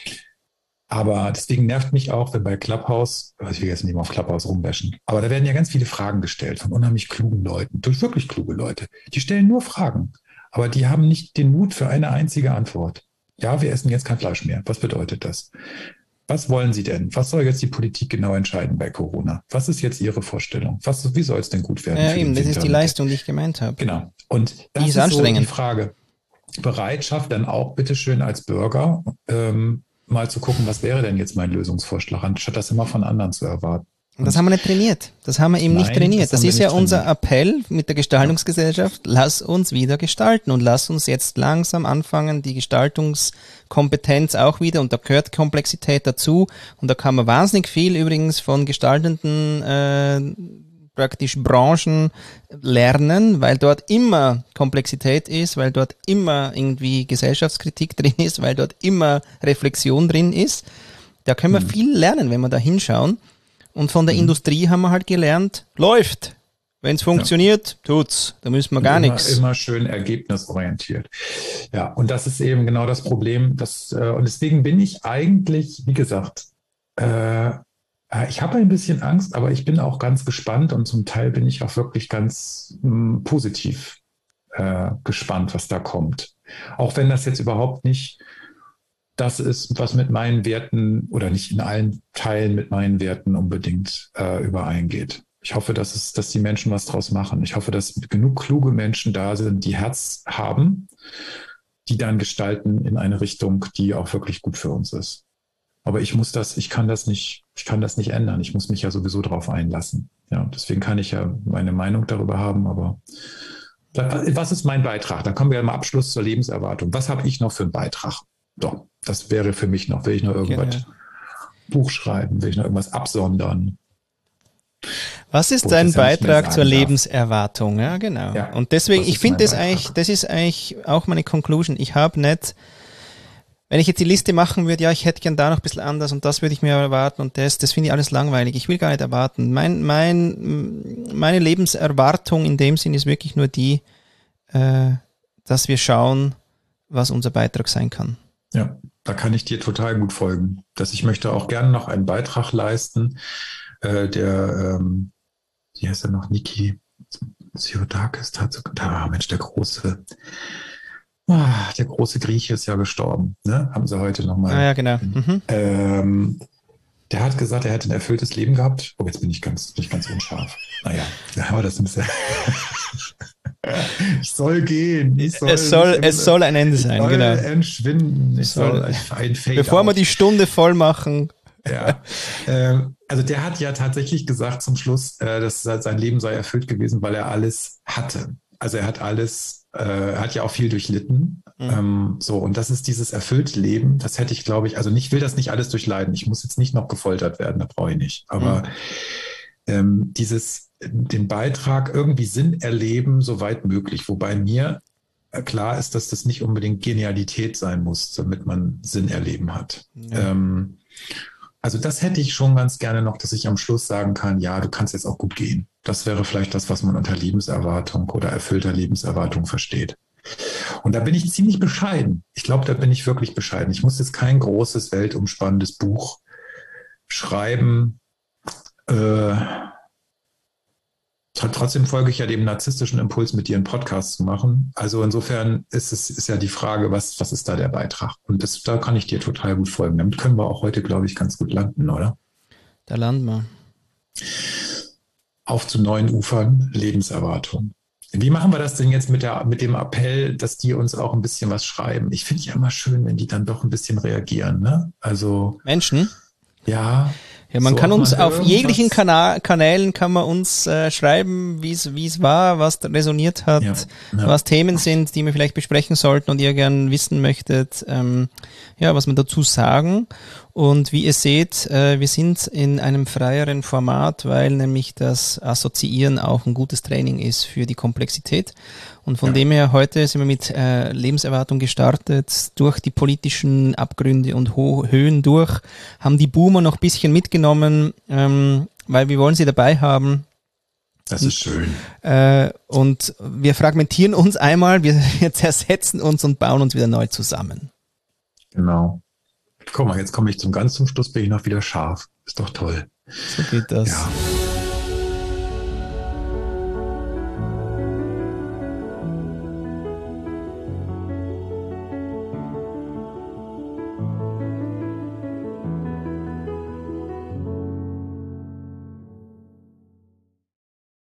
Aber deswegen nervt mich auch, wenn bei Clubhouse, ich will jetzt nicht mal auf Clubhouse rumwäschen, aber da werden ja ganz viele Fragen gestellt von unheimlich klugen Leuten, durch wirklich kluge Leute. Die stellen nur Fragen, aber die haben nicht den Mut für eine einzige Antwort. Ja, wir essen jetzt kein Fleisch mehr. Was bedeutet das? Was wollen Sie denn? Was soll jetzt die Politik genau entscheiden bei Corona? Was ist jetzt Ihre Vorstellung? Was, wie soll es denn gut werden? Ja, eben, das ist die Leistung, die ich gemeint habe. Genau. Und das ist, ist so die Frage. Bereitschaft dann auch bitteschön als Bürger ähm, mal zu gucken, was wäre denn jetzt mein Lösungsvorschlag, anstatt das immer von anderen zu erwarten. Und das haben wir nicht trainiert. Das haben wir eben Nein, nicht trainiert. Das, das ist ja unser trainiert. Appell mit der Gestaltungsgesellschaft. Lass uns wieder gestalten und lass uns jetzt langsam anfangen, die Gestaltungskompetenz auch wieder, und da gehört Komplexität dazu. Und da kann man wahnsinnig viel übrigens von gestaltenden äh, praktisch Branchen lernen, weil dort immer Komplexität ist, weil dort immer irgendwie Gesellschaftskritik drin ist, weil dort immer Reflexion drin ist. Da können wir mhm. viel lernen, wenn wir da hinschauen. Und von der mhm. Industrie haben wir halt gelernt, läuft. Wenn es funktioniert, ja. tut's. Da müssen wir gar nichts. Immer schön ergebnisorientiert. Ja, und das ist eben genau das Problem. Dass, äh, und deswegen bin ich eigentlich, wie gesagt, äh, ich habe ein bisschen Angst, aber ich bin auch ganz gespannt und zum Teil bin ich auch wirklich ganz mh, positiv äh, gespannt, was da kommt. Auch wenn das jetzt überhaupt nicht das ist, was mit meinen Werten oder nicht in allen Teilen mit meinen Werten unbedingt äh, übereingeht. Ich hoffe, dass es, dass die Menschen was draus machen. Ich hoffe, dass genug kluge Menschen da sind, die Herz haben, die dann gestalten in eine Richtung, die auch wirklich gut für uns ist. Aber ich muss das, ich kann das nicht, ich kann das nicht ändern. Ich muss mich ja sowieso drauf einlassen. Ja, deswegen kann ich ja meine Meinung darüber haben, aber was ist mein Beitrag? Dann kommen wir im Abschluss zur Lebenserwartung. Was habe ich noch für einen Beitrag? Doch, das wäre für mich noch, will ich noch irgendwas genau. Buch schreiben, will ich noch irgendwas absondern. Was ist dein Beitrag zur Lebenserwartung? Ja, genau. Ja, und deswegen, ich finde das eigentlich, das ist eigentlich auch meine Conclusion. Ich habe nicht Wenn ich jetzt die Liste machen würde, ja, ich hätte gern da noch ein bisschen anders und das würde ich mir erwarten und das, das finde ich alles langweilig. Ich will gar nicht erwarten. Mein, mein, meine Lebenserwartung in dem Sinn ist wirklich nur die, äh, dass wir schauen, was unser Beitrag sein kann. Ja, da kann ich dir total gut folgen. Dass ich möchte auch gerne noch einen Beitrag leisten, äh, der, ähm, wie heißt er noch, Niki Theodorakis, ah, Mensch, der große, ah, der große Grieche ist ja gestorben, ne? Haben sie heute nochmal. Ah ja, genau. Mhm. Ähm, der hat gesagt, er hätte ein erfülltes Leben gehabt. Oh, jetzt bin ich ganz, nicht ganz unscharf. Naja, aber das ist ja. Ich soll gehen. Ich soll es, soll, es soll ein Ende sein, soll genau. entschwinden. Ich soll, soll ein Fade Bevor out. wir die Stunde voll machen. Ja, ähm, also der hat ja tatsächlich gesagt zum Schluss, äh, dass sein Leben sei erfüllt gewesen, weil er alles hatte. Also er hat alles, äh, er hat ja auch viel durchlitten. Mhm. Ähm, so, und das ist dieses erfüllte Leben, das hätte ich, glaube ich, also ich will das nicht alles durchleiden. Ich muss jetzt nicht noch gefoltert werden, da brauche ich nicht. Aber mhm. ähm, dieses, den Beitrag irgendwie Sinn erleben, soweit möglich. Wobei mir klar ist, dass das nicht unbedingt Genialität sein muss, damit man Sinn erleben hat. Ja. Ähm, also das hätte ich schon ganz gerne noch, dass ich am Schluss sagen kann, ja, du kannst jetzt auch gut gehen. Das wäre vielleicht das, was man unter Lebenserwartung oder erfüllter Lebenserwartung versteht. Und da bin ich ziemlich bescheiden. Ich glaube, da bin ich wirklich bescheiden. Ich muss jetzt kein großes, weltumspannendes Buch schreiben. Äh, Trotzdem folge ich ja dem narzisstischen Impuls, mit dir einen Podcast zu machen. Also insofern ist es ist ja die Frage, was, was ist da der Beitrag? Und das, da kann ich dir total gut folgen. Damit können wir auch heute, glaube ich, ganz gut landen, oder? Da landen wir. Auf zu neuen Ufern, Lebenserwartung. Wie machen wir das denn jetzt mit, der, mit dem Appell, dass die uns auch ein bisschen was schreiben? Ich finde ja immer schön, wenn die dann doch ein bisschen reagieren, ne? Also Menschen? Ja. Ja, man so kann uns auf jeglichen Kana- Kanälen kann man uns äh, schreiben, wie es wie es war, was resoniert hat, ja, ja. was Themen sind, die wir vielleicht besprechen sollten und ihr gern wissen möchtet, ähm, ja, was wir dazu sagen. Und wie ihr seht, äh, wir sind in einem freieren Format, weil nämlich das Assoziieren auch ein gutes Training ist für die Komplexität. Und von ja. dem her, heute sind wir mit äh, Lebenserwartung gestartet, durch die politischen Abgründe und Ho- Höhen durch, haben die Boomer noch ein bisschen mitgenommen, ähm, weil wir wollen sie dabei haben. Das ist schön. Äh, und wir fragmentieren uns einmal, wir, wir zersetzen uns und bauen uns wieder neu zusammen. Genau. Guck mal, jetzt komme ich zum ganz zum Schluss, bin ich noch wieder scharf. Ist doch toll. So geht das. Ja.